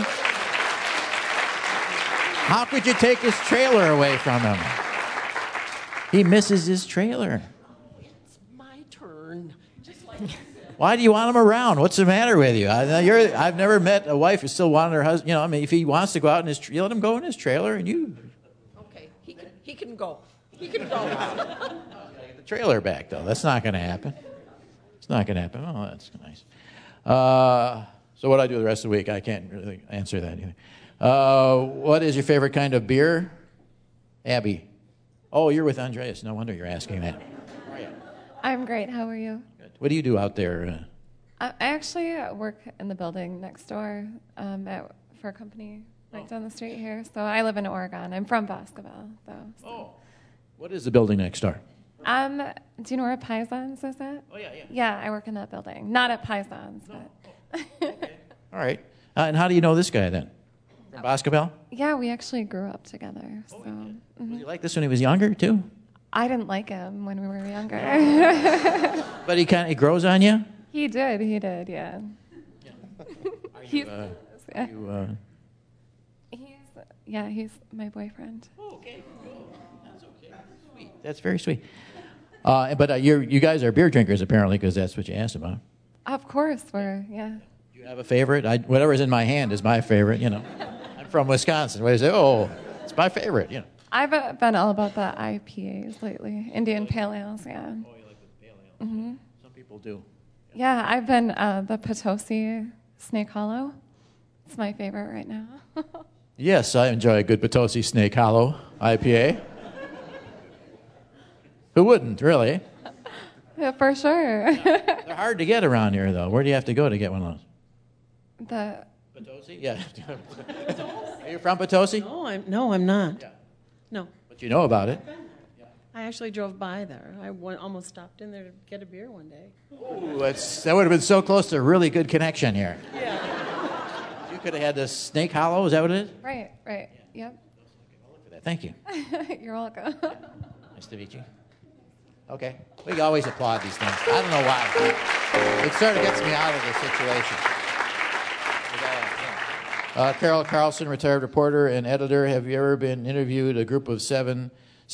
How could you take his trailer away from him? He misses his trailer. It's my turn. Just like Why do you want him around? What's the matter with you? I've never met a wife who still wanted her husband. You know, I mean, if he wants to go out in his, you let him go in his trailer, and you. Okay, he can go. He can go. Get the trailer back, though. That's not going to happen. It's not going to happen. Oh, that's nice. So what do I do the rest of the week? I can't really answer that either. What is your favorite kind of beer? Abby. Oh, you're with Andreas. No wonder you're asking that. I'm great. How are you? What do you do out there? I actually work in the building next door for a company right down the street here. So I live in Oregon. I'm from Boscoville, though. So. Oh. What is the building next door? Do you know where Pisons is at? Oh, yeah. Yeah, I work in that building. Not at Pisons, but... Okay. All right. And how do you know this guy, then? From Boscoville? Yeah, we actually grew up together. So. Was he like this when he was younger, too? I didn't like him when we were younger. But he grows on you? He did, yeah. He's my boyfriend. Oh, okay, cool. That's okay. Sweet. That's very sweet. But you guys are beer drinkers, apparently, because that's what you asked about. Of course, do you have a favorite? Whatever's in my hand is my favorite, you know. I'm from Wisconsin. What do you say? Oh, it's my favorite, you know. I've been all about the IPAs lately, Indian Pale Ales, yeah. Oh, you like the Pale Ale? Mm-hmm. Some people do. Yeah, I've been the Potosi Snake Hollow. It's my favorite right now. Yes, I enjoy a good Potosi Snake Hollow IPA. Who wouldn't, really? Yeah, for sure. They're hard to get around here, though. Where do you have to go to get one of those? The Potosi? Yeah. Are you from Potosi? No, I'm not. Yeah. No. But you know about it. I actually drove by there. I almost stopped in there to get a beer one day. Ooh, that would have been so close to a really good connection here. Yeah. You could have had this Snake Hollow. Is that what it is? Right. Yep. Thank you. You're welcome. Nice to meet you. Okay. We always applaud these things. I don't know why. It sort of gets me out of the situation. Carol Carlson, retired reporter and editor. Have you ever been interviewed a group of 7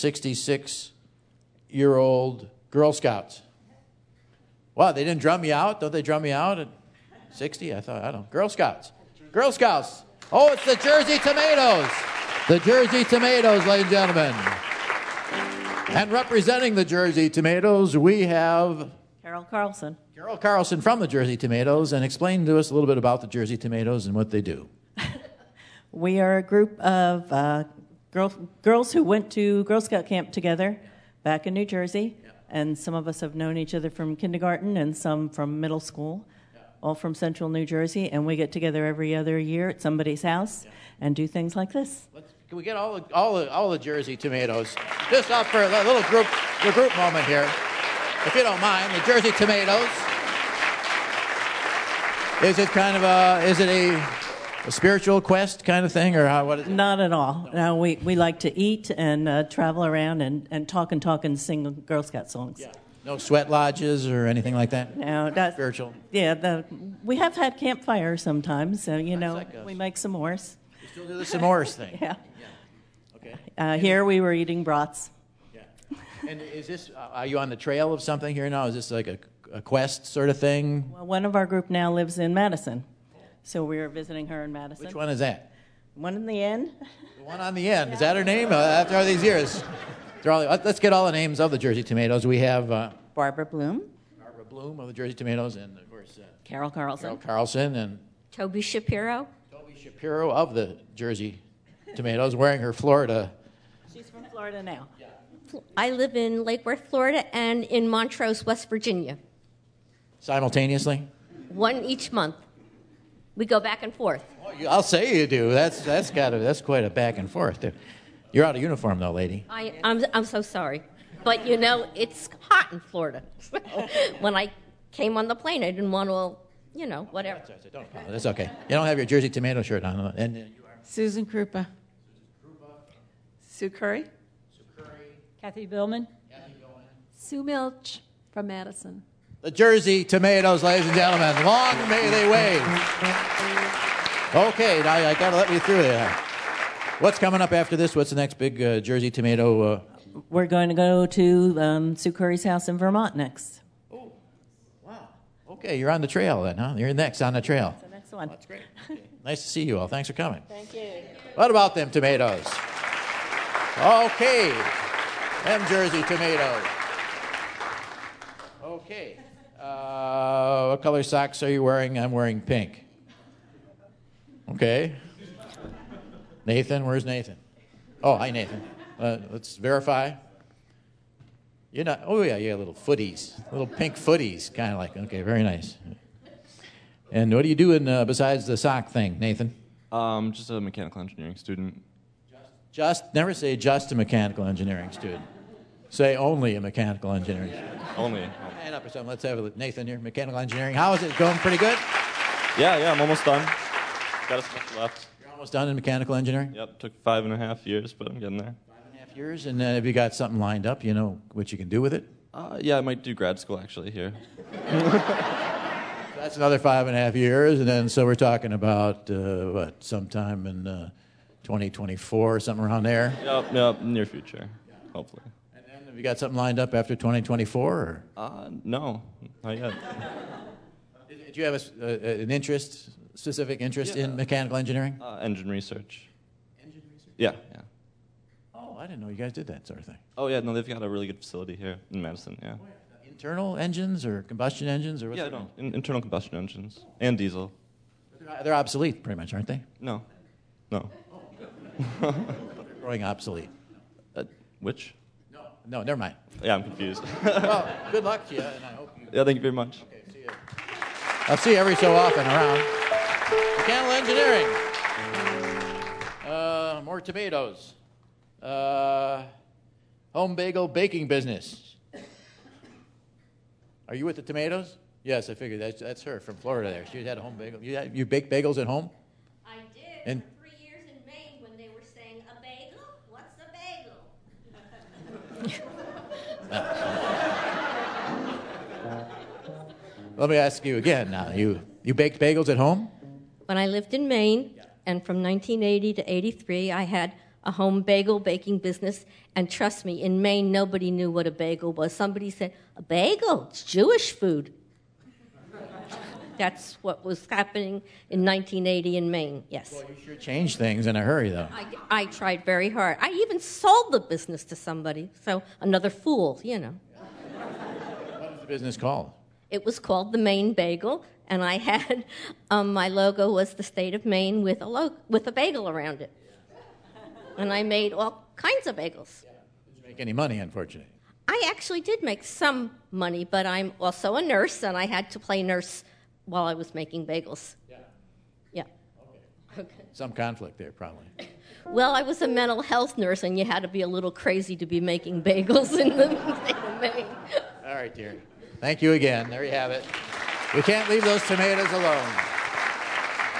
66-year-old Girl Scouts? Wow, they didn't drum you out? Don't they drum you out at 60? I don't know. Girl Scouts. Girl Scouts. Oh, it's the Jersey Tomatoes. The Jersey Tomatoes, ladies and gentlemen. And representing the Jersey Tomatoes, we have... Carol Carlson. Carol Carlson from the Jersey Tomatoes. And explain to us a little bit about the Jersey Tomatoes and what they do. We are a group of girls who went to Girl Scout camp together back in New Jersey. Yeah. And some of us have known each other from kindergarten and some from middle school, all from central New Jersey. And we get together every other year at somebody's house and do things like this. Can we get all the Jersey Tomatoes just up for a little group moment here, if you don't mind? The Jersey Tomatoes. Is it a spiritual quest kind of thing, or how? What is it? Not at all. No, we like to eat and travel around and talk and sing Girl Scout songs. Yeah. No sweat lodges or anything like that? No, that's spiritual. Yeah, we have had campfires sometimes, so we make s'mores. You still do the s'mores thing? Yeah. Okay. Here we were eating brats. Yeah. And is this? Are you on the trail of something here now? Is this like a quest sort of thing? Well, one of our group now lives in Madison, so we were visiting her in Madison. Which one is that? One in the end. The one on the end. Is that her name? After all these years. Let's get all the names of the Jersey Tomatoes. We have Barbara Bloom. Barbara Bloom of the Jersey Tomatoes, and of course Carol Carlson. Carol Carlson and Toby Shapiro. Toby Shapiro of the Jersey Tomatoes, wearing her Florida. She's from Florida now. Yeah. I live in Lake Worth, Florida, and in Montrose, West Virginia. Simultaneously? One each month. We go back and forth. I'll say you do. That's quite a back and forth. You're out of uniform though, lady. I'm so sorry, but it's hot in Florida. When I came on the plane, I didn't want to, whatever. That's okay. You don't have your Jersey Tomato shirt on, and you are Susan Krupa. Sue Curry. Kathy Billman. Sue Milch from Madison. The Jersey Tomatoes, ladies and gentlemen. Long may they wave. Okay, now I got to let me through there. What's coming up after this? What's the next big Jersey Tomato? We're going to go to Sue Curry's house in Vermont next. Oh, wow. Okay, you're on the trail then, huh? You're next on the trail. That's the next one. That's great. Okay. Nice to see you all. Thanks for coming. Thank you. What about them tomatoes? Okay, them Jersey Tomatoes. Okay. What color socks are you wearing? I'm wearing pink. Okay. Nathan, where's Nathan? Oh, hi, Nathan. Let's verify. You're not. Oh, yeah, you got little footies, little pink footies, kind of like. Okay, very nice. And what are you doing besides the sock thing, Nathan? Just a mechanical engineering student. Never say just a mechanical engineering student. Say only a mechanical engineering student. Only. Hand up or something. Let's have a Nathan here. Mechanical engineering. How is it going? Pretty good? Yeah, I'm almost done. Got a semester left. You're almost done in mechanical engineering? Yep, took 5.5 years, but I'm getting there. 5.5 years? And have you got something lined up? You know what you can do with it? Yeah, I might do grad school actually here. That's another 5.5 years, and then so we're talking about sometime in 2024, something around there. Yep, near future, hopefully. And then have you got something lined up after 2024? Or? No, not yet. Did you have an specific interest in mechanical engineering? Engine research. Engine research? Yeah. Oh, I didn't know you guys did that sort of thing. Oh yeah, no, they've got a really good facility here in Madison. Yeah. Internal engines or combustion engines or what's internal combustion engines and diesel. They're obsolete, pretty much, aren't they? No. They're growing obsolete. Which? No, never mind. Yeah, I'm confused. Well, good luck to you, and I hope you. Yeah, thank you very much. Okay, see you. I'll see you every so often around. Mechanical engineering. More tomatoes. Home bagel baking business. Are you with the tomatoes? Yes, I figured that's her from Florida. There, she had a home bagel. You bake bagels at home? I did. And for 3 years in Maine, when they were saying a bagel, what's a bagel? Let me ask you again. Now, you baked bagels at home? When I lived in Maine, and from 1980 to 83, I had a home bagel baking business, and trust me, in Maine, nobody knew what a bagel was. Somebody said, a bagel? It's Jewish food. That's what was happening in 1980 in Maine, yes. Well, you sure changed things in a hurry, though. I tried very hard. I even sold the business to somebody, so another fool, you know. What is the business called? It was called the Maine Bagel, and I had, my logo was the state of Maine with a bagel around it. And I made all kinds of bagels. Did you make any money, unfortunately? I actually did make some money, but I'm also a nurse, and I had to play nurse while I was making bagels. Yeah. Okay. Some conflict there, probably. Well, I was a mental health nurse, and you had to be a little crazy to be making bagels in the state of Maine. All right, dear. Thank you again. There you have it. We can't leave those tomatoes alone.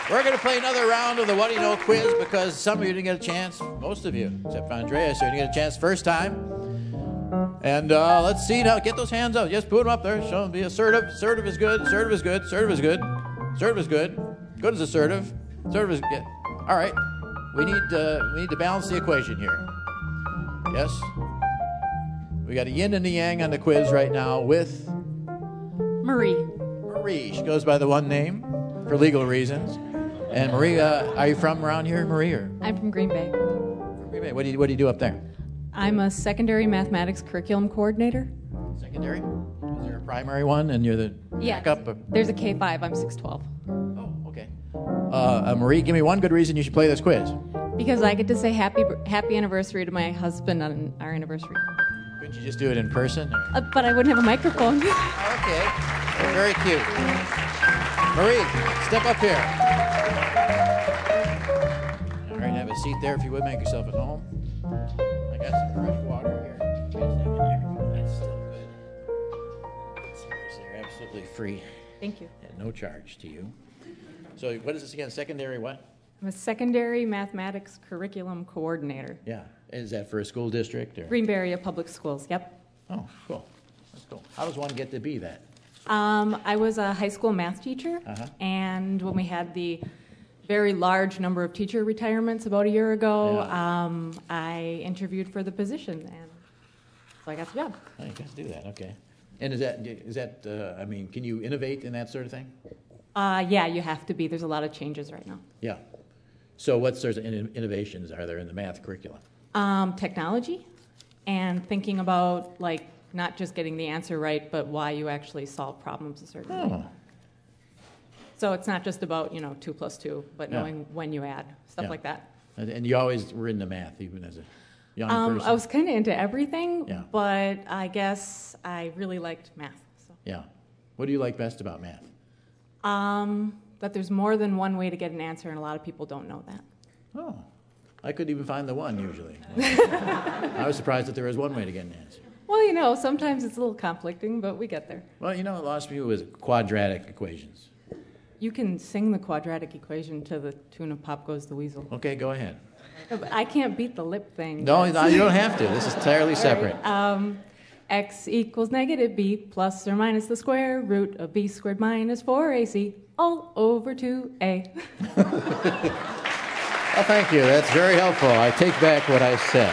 We're going to play another round of the What Do You Know quiz because some of you didn't get a chance. Most of you, except for Andreas, you didn't get a chance first time. And let's see now. Get those hands up. Just put them up there. Show them. Be assertive. Assertive is good. Assertive is good. Assertive is good. Assertive is good. Good is assertive. Assertive is good. All right. We need to balance the equation here. Yes. We got a yin and a yang on the quiz right now with Marie. Marie. She goes by the one name for legal reasons. And Marie, are you from around here, Marie? Or? I'm from Green Bay. Green Bay. What do you do up there? I'm a secondary mathematics curriculum coordinator. Secondary? Is there a primary one, and you're the backup? There's a K5. I'm 612. Oh, okay. Marie, give me one good reason you should play this quiz. Because I get to say happy anniversary to my husband on our anniversary. Couldn't you just do it in person? Or? But I wouldn't have a microphone. Okay. Very cute. Marie, step up here. All right, have a seat there if you would. Make yourself at home. I got some fresh water here. That's still good. They're absolutely free. Thank you. At no charge to you. So what is this again? Secondary what? I'm a secondary mathematics curriculum coordinator. Yeah. Is that for a school district? Or? Green Bay Area Public Schools, yep. Oh, cool. That's cool. How does one get to be that? I was a high school math teacher, and when we had the very large number of teacher retirements about a year ago, I interviewed for the position, and so I got the job. Oh, you got to do that, okay. And is that I mean, can you innovate in that sort of thing? Yeah, you have to be. There's a lot of changes right now. Yeah. So what sorts of innovations are there in the math curriculum? Technology and thinking about, like, not just getting the answer right, but why you actually solve problems a certain way. So it's not just about, 2 + 2, but knowing when you add, stuff like that. And you always were into math, even as a young person? I was kind of into everything, but I guess I really liked math. So. Yeah. What do you like best about math? That there's more than one way to get an answer, and a lot of people don't know that. Oh. I couldn't even find the one, usually. I was surprised that there was one way to get an answer. Well, sometimes it's a little conflicting, but we get there. Well, a lot of people with quadratic equations. You can sing the quadratic equation to the tune of Pop Goes the Weasel. Okay, go ahead. No, but I can't beat the lip thing. No, you don't have to. This is entirely separate. Right. X equals -b plus or minus the square root of b squared minus 4ac all over 2a. Well, thank you. That's very helpful. I take back what I said.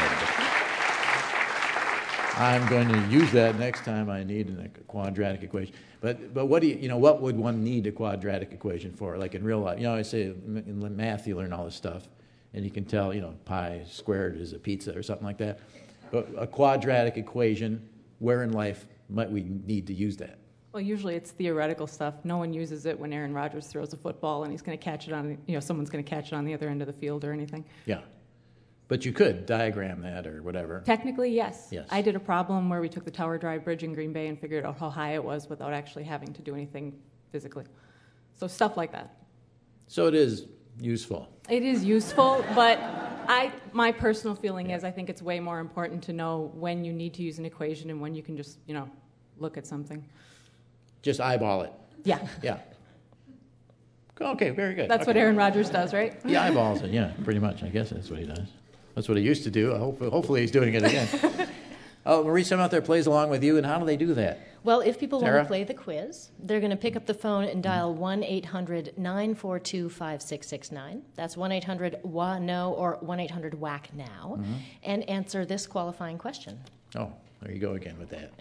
I'm going to use that next time I need a quadratic equation. But what what would one need a quadratic equation for? Like in real life, I say in math you learn all this stuff, and you can tell pi squared is a pizza or something like that. But a quadratic equation, where in life might we need to use that? Well, usually it's theoretical stuff. No one uses it when Aaron Rodgers throws a football and he's going to catch it on, someone's going to catch it on the other end of the field or anything. Yeah. But you could diagram that or whatever. Technically, yes. Yes. I did a problem where we took the Tower Drive Bridge in Green Bay and figured out how high it was without actually having to do anything physically. So stuff like that. So it is useful. It is useful, but my personal feeling is I think it's way more important to know when you need to use an equation and when you can just, look at something. Just eyeball it. Yeah. Yeah. Okay, very good. That's what Aaron Rodgers does, right? He eyeballs it, yeah, pretty much. I guess that's what he does. That's what he used to do. Hopefully he's doing it again. Marie, someone out there plays along with you, and how do they do that? Well, if people Sarah? want to play the quiz, they're going to pick up the phone and dial 1-800-942-5669. That's 1-800-WA-NO or 1-800-WAC-NOW, and answer this qualifying question. Oh, there you go again with that.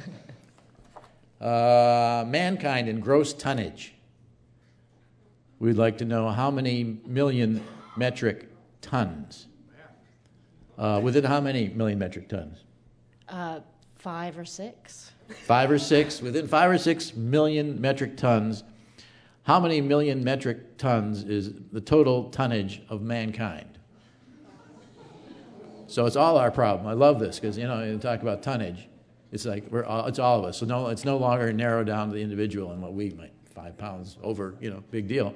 Mankind in gross tonnage. We'd like to know how many million metric tons. Within how many million metric tons? 5 or 6. 5 or 6. Within 5 or 6 million metric tons. How many million metric tons is the total tonnage of mankind? So it's all our problem. I love this because, you talk about tonnage. It's like it's all of us. So it's no longer narrowed down to the individual and what we might 5 pounds over, big deal.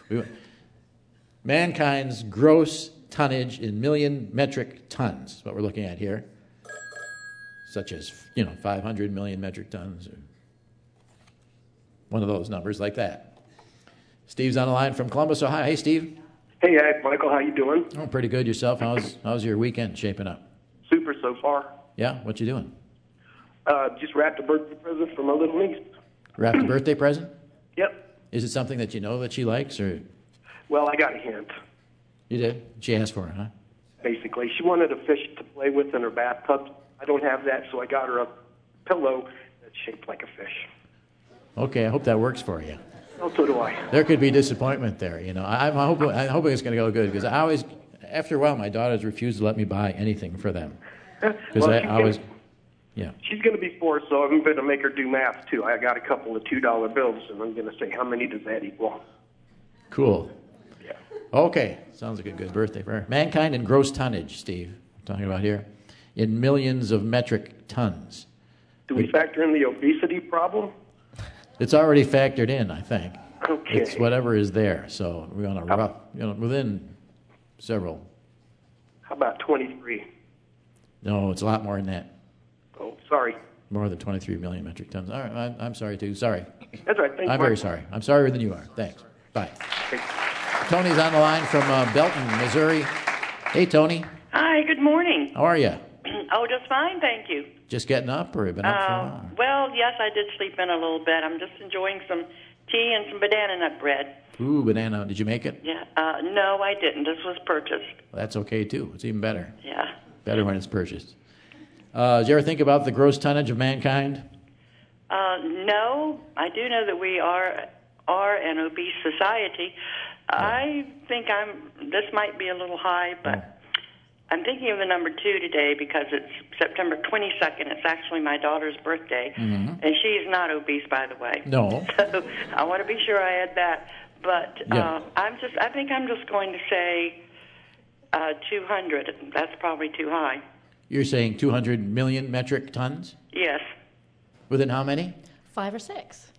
Mankind's gross tonnage in million metric tons is what we're looking at here, such as 500 million metric tons, or one of those numbers like that. Steve's on the line from Columbus, Ohio. Hey, Steve. Hey, Michael, how you doing? Oh, pretty good. Yourself? How's your weekend shaping up? Super so far. Yeah? What you doing? Just wrapped a birthday present for my little niece. Wrapped a birthday present? Yep. Is it something that you know that she likes, or? Well, I got a hint. You did? She asked for it, huh? Basically, she wanted a fish to play with in her bathtub. I don't have that, so I got her a pillow that's shaped like a fish. Okay, I hope that works for you. Oh, so do I. There could be disappointment there, you know. I'm hoping it's going to go good, because I always, after a while, my daughters refuse to let me buy anything for them. Because yeah. She's going to be 4, so I'm going to make her do math, too. I got a couple of $2 bills, and I'm going to say, how many does that equal? Cool. Yeah. Okay, sounds like a good birthday for her. Mankind in gross tonnage, Steve, I'm talking about here, in millions of metric tons. Do we factor in the obesity problem? It's already factored in, I think. Okay. It's whatever is there, so we're on a within several. How about 23? No, it's a lot more than that. Oh, sorry. More than 23 million metric tons. All right, I'm sorry, too. Sorry. That's all right. Thanks, I'm Mark. very sorry. I'm sorrier than you are. Thanks. Bye. Tony's on the line from Belton, Missouri. Hey, Tony. Hi, good morning. How are you? Oh, just fine, thank you. Just getting up, or have you been up for a while? Well, yes, I did sleep in a little bit. I'm just enjoying some tea and some banana nut bread. Ooh, banana. Did you make it? Yeah. No, I didn't. This was purchased. Well, that's okay, too. It's even better. Yeah. Better when it's purchased. Did you ever think about the gross tonnage of mankind? No, I do know that we are an obese society. Yeah. I think this might be a little high, but I'm thinking of the number 2 today because it's September 22nd. It's actually my daughter's birthday, and she's not obese, by the way. No. So I want to be sure I add that. But I think I'm just going to say 200. That's probably too high. You're saying 200 million metric tons? Yes. Within how many? 5 or 6.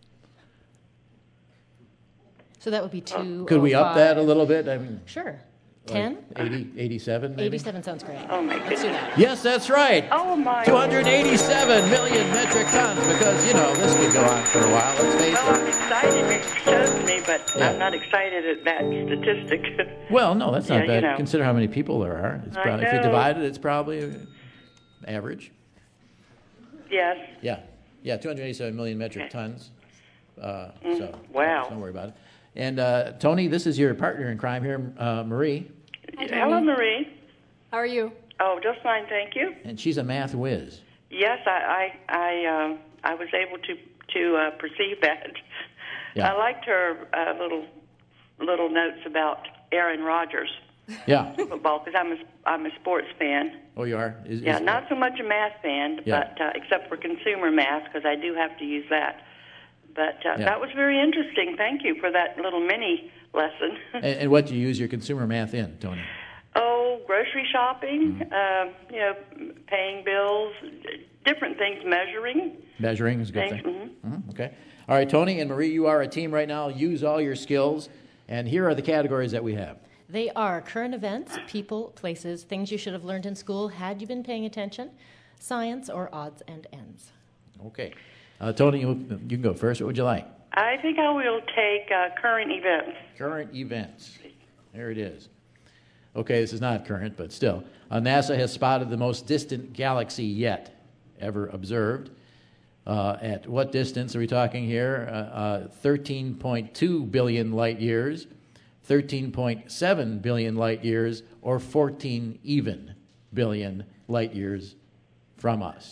So that would be 2. Could we up that a little bit? I mean, sure. Like 10? 87, maybe? 87 sounds great. Oh, my goodness. Let's do that. Yes, that's right. Oh, my. 287 million metric tons, because, this could go on for a while, let's face it. Well, I'm excited. It shows me, but I'm not excited at that statistic. Well, no, that's not bad. You know. Consider how many people there are. It's probably, if you divide it, it's probably average. Yes. Yeah, 287 million metric tons. So wow. Don't worry about it. And Tony, this is your partner in crime here, Marie. Hello, Marie. How are you? Oh, just fine, thank you. And she's a math whiz. Yes, I was able to perceive that. Yeah. I liked her little notes about Aaron Rodgers. Yeah. Football, because I'm a sports fan. Oh, you are? Not so much a math fan, Yeah. but except for consumer math, because I do have to use that. But that was very interesting. Thank you for that little mini lesson. And what do you use your consumer math in, Tony? Oh, grocery shopping, paying bills, different things, measuring. Measuring is a good things. thing. Okay. All right, Tony and Marie, you are a team right now. Use all your skills. And here are the categories that we have. They are current events, people, places, things you should have learned in school had you been paying attention, science, or odds and ends. Okay. Tony, you can go first. What would you like? I think I will take current events. Current events. There it is. Okay, this is not current, but still. NASA has spotted the most distant galaxy yet ever observed. At what distance are we talking here? 13.2 billion light years, 13.7 billion light years, or 14 even billion light years from us.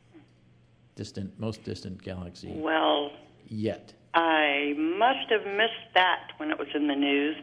Most distant galaxy. Well, yet. I must have missed that when it was in the news.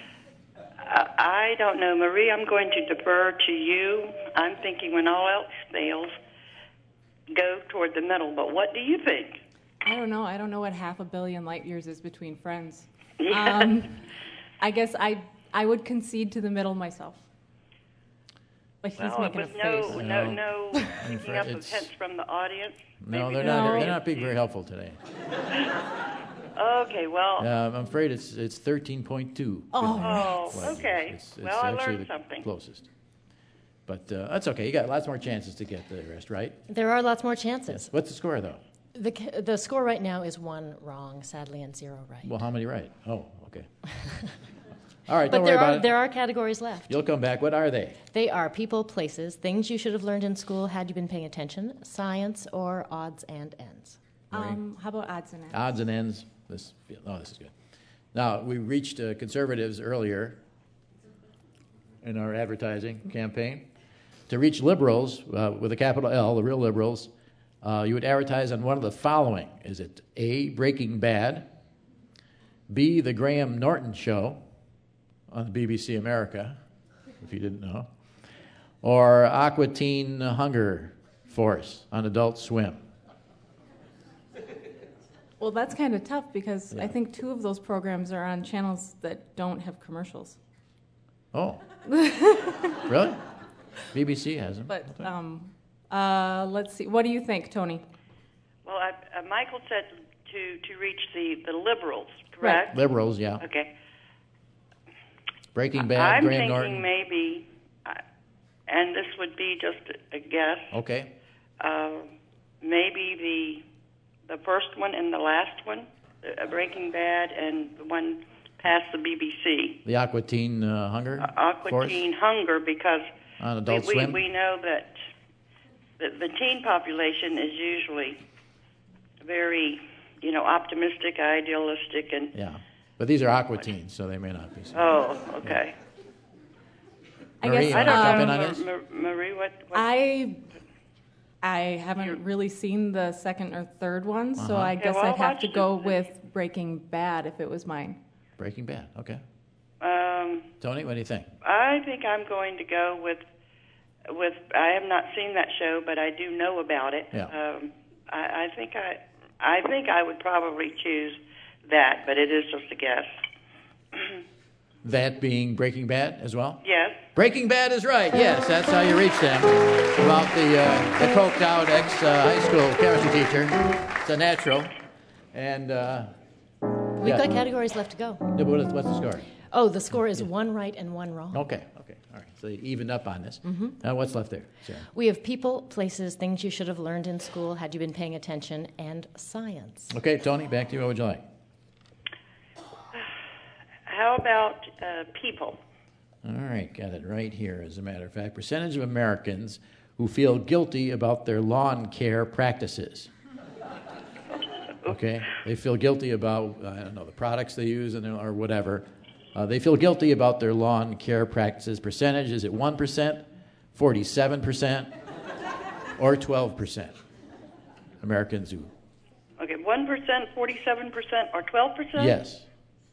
I don't know, Marie. I'm going to defer to you. I'm thinking when all else fails, go toward the middle. But what do you think? I don't know. I don't know what 500 million light years is between friends. Yeah. I guess I would concede to the middle myself. But he's making a face. No picking up of hints from the audience. No, they're not being very helpful today. Okay, well. I'm afraid it's 13.2. Oh, okay. It's well, I actually learned the something. Closest. But that's okay. You got lots more chances to get the rest right. There are lots more chances. Yes. What's the score, though? The score right now is 1 wrong, sadly, and 0 right. Well, how many right? Oh, Okay. All right, But don't worry about it. there are categories left. You'll come back. What are they? They are people, places, things you should have learned in school had you been paying attention, science, or odds and ends. How about odds and ends? Odds and ends. This is good. Now, we reached conservatives earlier in our advertising campaign. To reach liberals, with a capital L, the real liberals, you would advertise on one of the following. Is it A, Breaking Bad, B, The Graham Norton Show on the BBC America, if you didn't know, or Aqua Teen Hunger Force on Adult Swim? Well, that's kind of tough because I think 2 of those programs are on channels that don't have commercials. Oh. Really? BBC has them. But let's see. What do you think, Tony? Well, Michael said to reach the liberals, correct? Right. Liberals, yeah. Okay. Breaking Bad, I'm Graham thinking Norton. maybe, and this would be just a guess. Okay. Maybe the first one and the last one, Breaking Bad, and the one past the BBC. The Aqua Teen Hunger Aqua Force? Teen Hunger, because on Adult Swim? we know that the teen population is usually very, optimistic, idealistic, and Yeah. But these are Aqua Teens, so they may not be. oh, okay. Marie, you I wanna jump don't in on know. this? Marie, what? I haven't really seen the second or third one, so Uh-huh. I Okay, guess well, I'd have watch to go with Breaking Bad if it was mine. Breaking Bad, okay. Um, Tony, what do you think? I think I'm going to go with. I have not seen that show, but I do know about it. Yeah. I think I would probably choose that, but it is just a guess. That being Breaking Bad as well? Yes. Breaking Bad is right, yes. That's how you reach them. About the coked out ex-high school chemistry teacher. It's a natural. And We've got categories left to go. Yeah, but what's the score? Oh, the score is 1 right and 1 wrong. Okay. All right. So you evened up on this. Mhm. Now what's left there, Sarah? We have people, places, things you should have learned in school had you been paying attention, and science. Okay, Tony, back to you. What would you like? How about people? All right, got it right here, as a matter of fact. Percentage of Americans who feel guilty about their lawn care practices. Okay? They feel guilty about, the products they use or whatever. They feel guilty about their lawn care practices. Percentage, is it 1%, 47%, or 12%? Americans who... Okay, 1%, 47%, or 12%? Yes.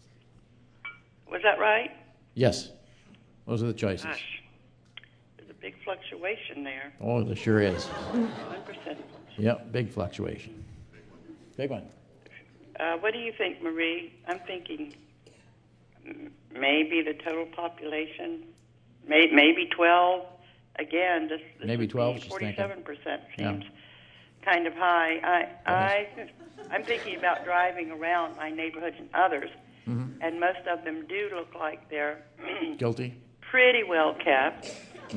Was that right? Yes. Those are the choices. Gosh, there's a big fluctuation there. Oh, there sure is. 1%. Yep, big fluctuation. Big one. What do you think, Marie? I'm thinking maybe the total population, maybe 12. Again, this Maybe 12, just thinking. 47% seems kind of high. I'm thinking about driving around my neighborhoods and others, and most of them do look like they're Guilty? pretty well kept.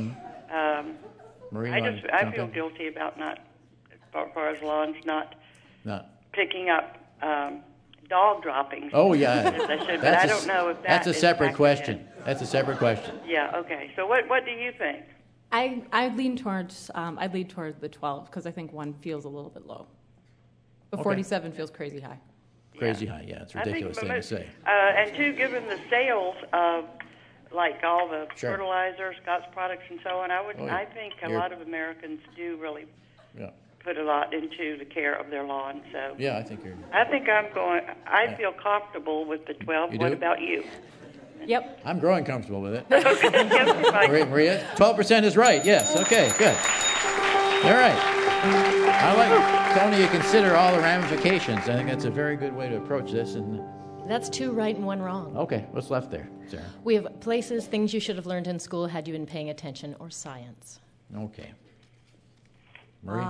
Marie, I feel guilty about not, as far as lawns, not picking up dog droppings. Oh, yeah. As I should, but I don't know if That's a is separate factored question. in. That's a separate question. Yeah. Okay. So what do you think? I'd lean towards the 12 because I think 1 feels a little bit low, but Okay. 47 feels crazy high. Crazy high, yeah. It's a ridiculous thing to say. And two, given the sales of like all the Sure. fertilizer, Scott's products, and so on, Oh, yeah. I think a You're- lot of Americans do really Yeah. put a lot into the care of their lawn. So Yeah, I think you're... I think I feel comfortable with the 12. You What do? about you? Yep. I'm growing comfortable with it. Yes, Maria, 12% is right. Yes. Okay, good. All right. I like, Tony, you consider all the ramifications. I think that's a very good way to approach this. And That's 2 right and 1 wrong. okay, what's left there, Sarah? We have places, things you should have learned in school had you been paying attention, or science. Okay. Marie?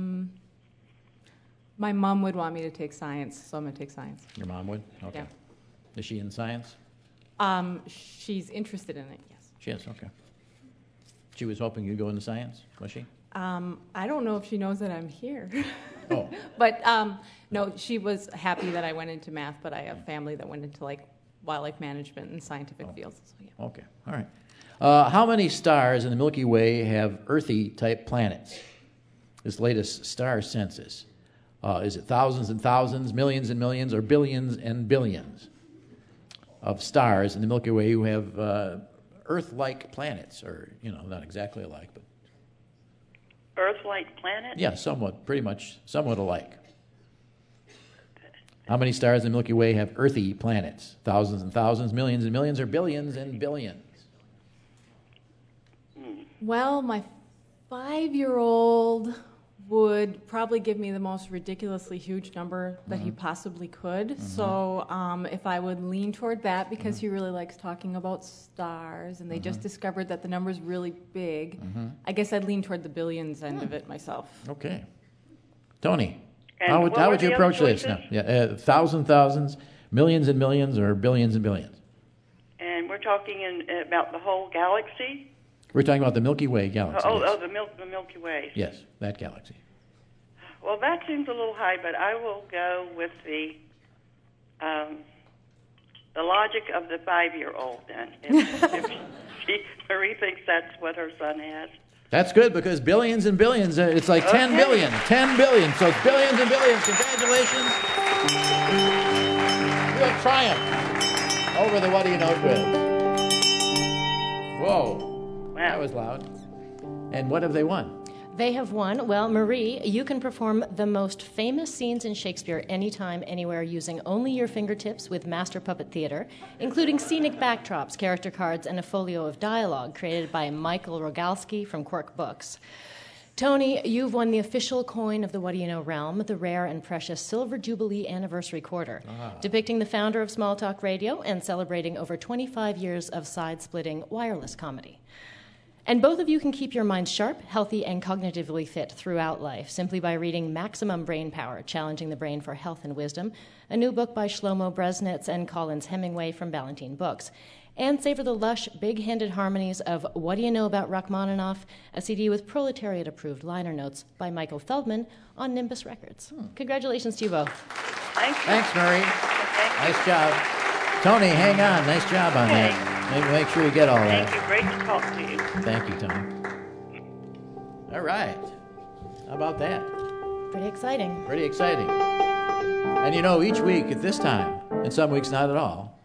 My mom would want me to take science, so I'm going to take science. Your mom would? Okay. Yeah. Is she in science? She's interested in it, yes. She is, okay. She was hoping you'd go into science, was she? I don't know if she knows that I'm here. Oh. But no, she was happy that I went into math, but I have family that went into like wildlife management and scientific fields. So, yeah. Okay, all right. How many stars in the Milky Way have Earthy-type planets? This latest star census. Is it thousands and thousands, millions and millions, or billions and billions of stars in the Milky Way who have Earth-like planets, or, not exactly alike, but... Earth-like planet? Yeah, pretty much somewhat alike. How many stars in the Milky Way have earthy planets? Thousands and thousands, millions and millions, or billions and billions? Well, my 5-year-old would probably give me the most ridiculously huge number that he possibly could. So if I would lean toward that, because he really likes talking about stars, and they just discovered that the number's really big, I guess I'd lean toward the billions end of it myself. Okay. Tony, And how what would were you the approach other this now? choices? Yeah, thousands, millions and millions, or billions and billions? And we're talking about the whole galaxy? We're talking about the Milky Way galaxy. yes. The Milky Way. Yes, that galaxy. Well, that seems a little high, but I will go with the logic of the 5-year-old then. If Marie thinks that's what her son has. That's good, because billions and billions, it's like 10 billion. 10 billion, so it's billions and billions. Congratulations. Real triumph over the What Do You Know quiz. Whoa. That was loud. And what have they won? They have won. Well, Marie, you can perform the most famous scenes in Shakespeare anytime, anywhere, using only your fingertips with Master Puppet Theater, including scenic backdrops, character cards, and a folio of dialogue created by Michael Rogalski from Quirk Books. Tony, you've won the official coin of the What Do You Know realm, the rare and precious Silver Jubilee Anniversary Quarter, depicting the founder of Small Talk Radio and celebrating over 25 years of side-splitting wireless comedy. And both of you can keep your minds sharp, healthy, and cognitively fit throughout life simply by reading Maximum Brain Power, Challenging the Brain for Health and Wisdom, a new book by Shlomo Bresnitz and Collins Hemingway from Ballantine Books. And savor the lush, big-handed harmonies of What Do You Know About Rachmaninoff, a CD with proletariat-approved liner notes by Michael Feldman on Nimbus Records. Congratulations to you both. Thanks, Marie. Nice job. Tony, hang on. Nice job on that. Make sure you get all that. Thank you. Great to talk to you. Thank you, Tony. All right. How about that? Pretty exciting. Pretty exciting. And each week at this time, and some weeks not at all.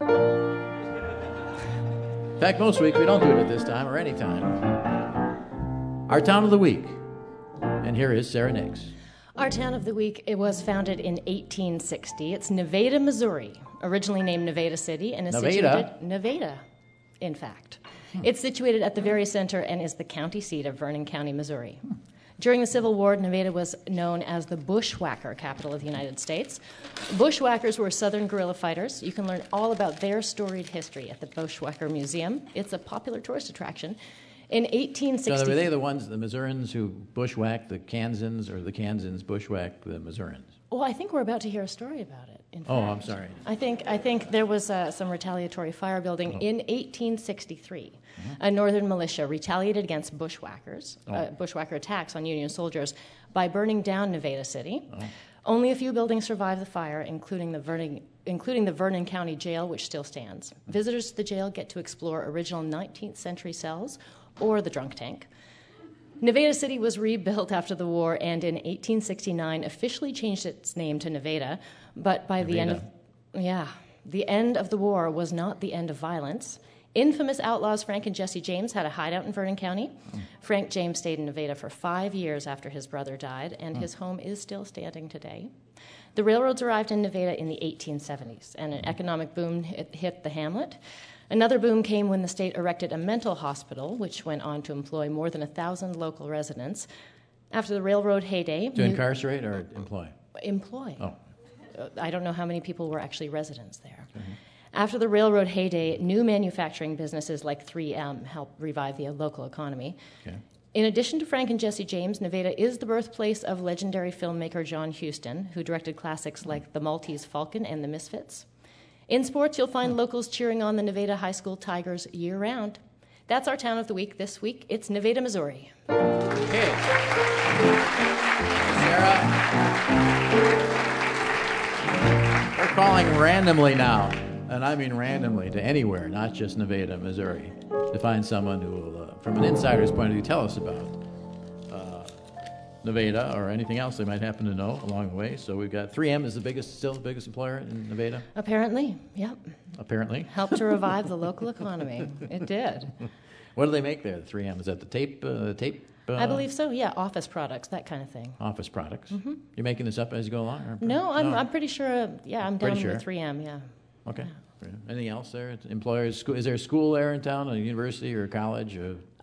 In fact, most weeks we don't do it at this time or any time. Our Town of the Week. And here is Sarah Nix. Our Town of the Week, it was founded in 1860. It's Nevada, Missouri, originally named Nevada City, and is situated... Nevada, in fact. It's situated at the very center and is the county seat of Vernon County, Missouri. During the Civil War, Nevada was known as the bushwhacker capital of the United States. Bushwhackers were Southern guerrilla fighters. You can learn all about their storied history at the Bushwhacker Museum. It's a popular tourist attraction. In 1860... So were they the ones, the Missourians, who bushwhacked the Kansans, or the Kansans bushwhacked the Missourians? Well, I think we're about to hear a story about it. In fact. I'm sorry. I think there was some retaliatory fire building in 1863. A northern militia retaliated against bushwhackers, bushwhacker attacks on Union soldiers, by burning down Nevada City. Only a few buildings survived the fire, including the Vernon County Jail, which still stands. Visitors to the jail get to explore original 19th century cells or the drunk tank. Nevada City was rebuilt after the war and in 1869 officially changed its name to Nevada, but by the end of the war was not the end of violence. Infamous outlaws Frank and Jesse James had a hideout in Vernon County. Frank James stayed in Nevada for 5 years after his brother died, and his home is still standing today. The railroads arrived in Nevada in the 1870s, and an economic boom hit the hamlet. Another boom came when the state erected a mental hospital, which went on to employ more than 1,000 local residents. After the railroad heyday... To incarcerate or employ? Employ. Oh. I don't know how many people were actually residents there. After the railroad heyday, new manufacturing businesses like 3M helped revive the local economy. In addition to Frank and Jesse James, Nevada is the birthplace of legendary filmmaker John Huston, who directed classics like The Maltese Falcon and The Misfits. In sports, you'll find locals cheering on the Nevada High School Tigers year-round. That's our Town of the Week this week. It's Nevada, Missouri. Okay. Sarah. We're calling randomly now. and I mean randomly, to anywhere, not just Nevada, Missouri, to find someone who will, from an insider's point of view, tell us about Nevada or anything else they might happen to know along the way. So we've got 3M is still the biggest employer in Nevada? Apparently, yep. Apparently. Helped to revive the local economy. It did. What do they make there, the 3M? Is that the tape? I believe so, yeah. Office products, that kind of thing. Office products. Mm-hmm. You're making this up as you go along? Or? No, I'm pretty sure, I'm down Pretty with sure. 3M, yeah. Okay. Anything else there? Employers? Is there a school there in town, a university or a college?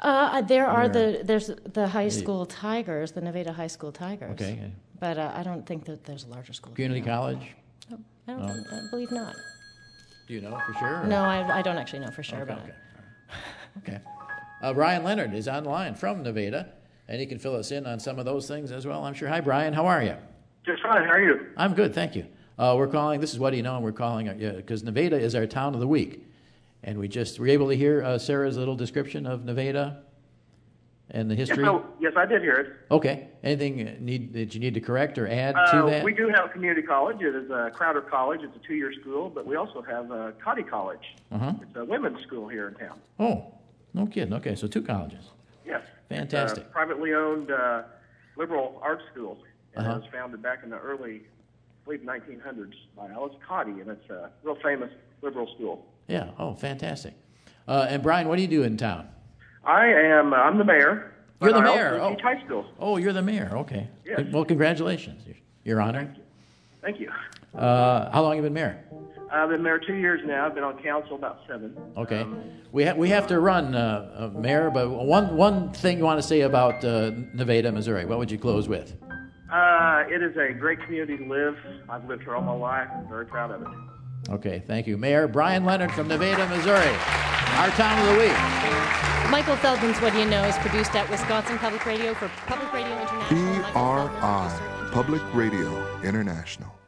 There's the high school Tigers, the Nevada High School Tigers. Okay. But I don't think that there's a larger school. Community college? No, I believe not. Do you know for sure? Or? No, I don't actually know for sure. Okay. But Okay. Brian Leonard is online from Nevada, and he can fill us in on some of those things as well, I'm sure. Hi, Brian. How are you? Just fine. How are you? I'm good, thank you. We're calling, this is What Do You Know, and we're calling, because Nevada is our town of the week. And we were able to hear Sarah's little description of Nevada and the history? Yes, I did hear it. Okay. Anything that you need to correct or add to that? We do have a community college. It is Crowder College. It's a 2-year school, but we also have Cotty College. Uh-huh. It's a women's school here in town. Oh, no kidding. Okay, so 2 colleges. Yes. Fantastic. It's a privately owned liberal arts school. And Uh-huh. it was founded back in the early, I believe, 1900s by Alice Cotty, and it's a real famous liberal school. Yeah. Oh, fantastic. And Brian, what do you do in town? I'm the mayor. You're the but I mayor. also teach high school. Oh, you're the mayor. Okay. Yes. Well, congratulations. You're honored. Thank you. How long have you been mayor? I've been mayor 2 years now. I've been on council about 7. Okay. We have to run, Mayor, but one thing you want to say about Nevada, Missouri, what would you close with? It is a great community to live. I've lived here all my life. I'm very proud of it. Okay, thank you. Mayor Brian Leonard from Nevada, Missouri, our town of the week. Michael Feldman's What Do You Know is produced at Wisconsin Public Radio for Public Radio International. PRI, Public Radio International.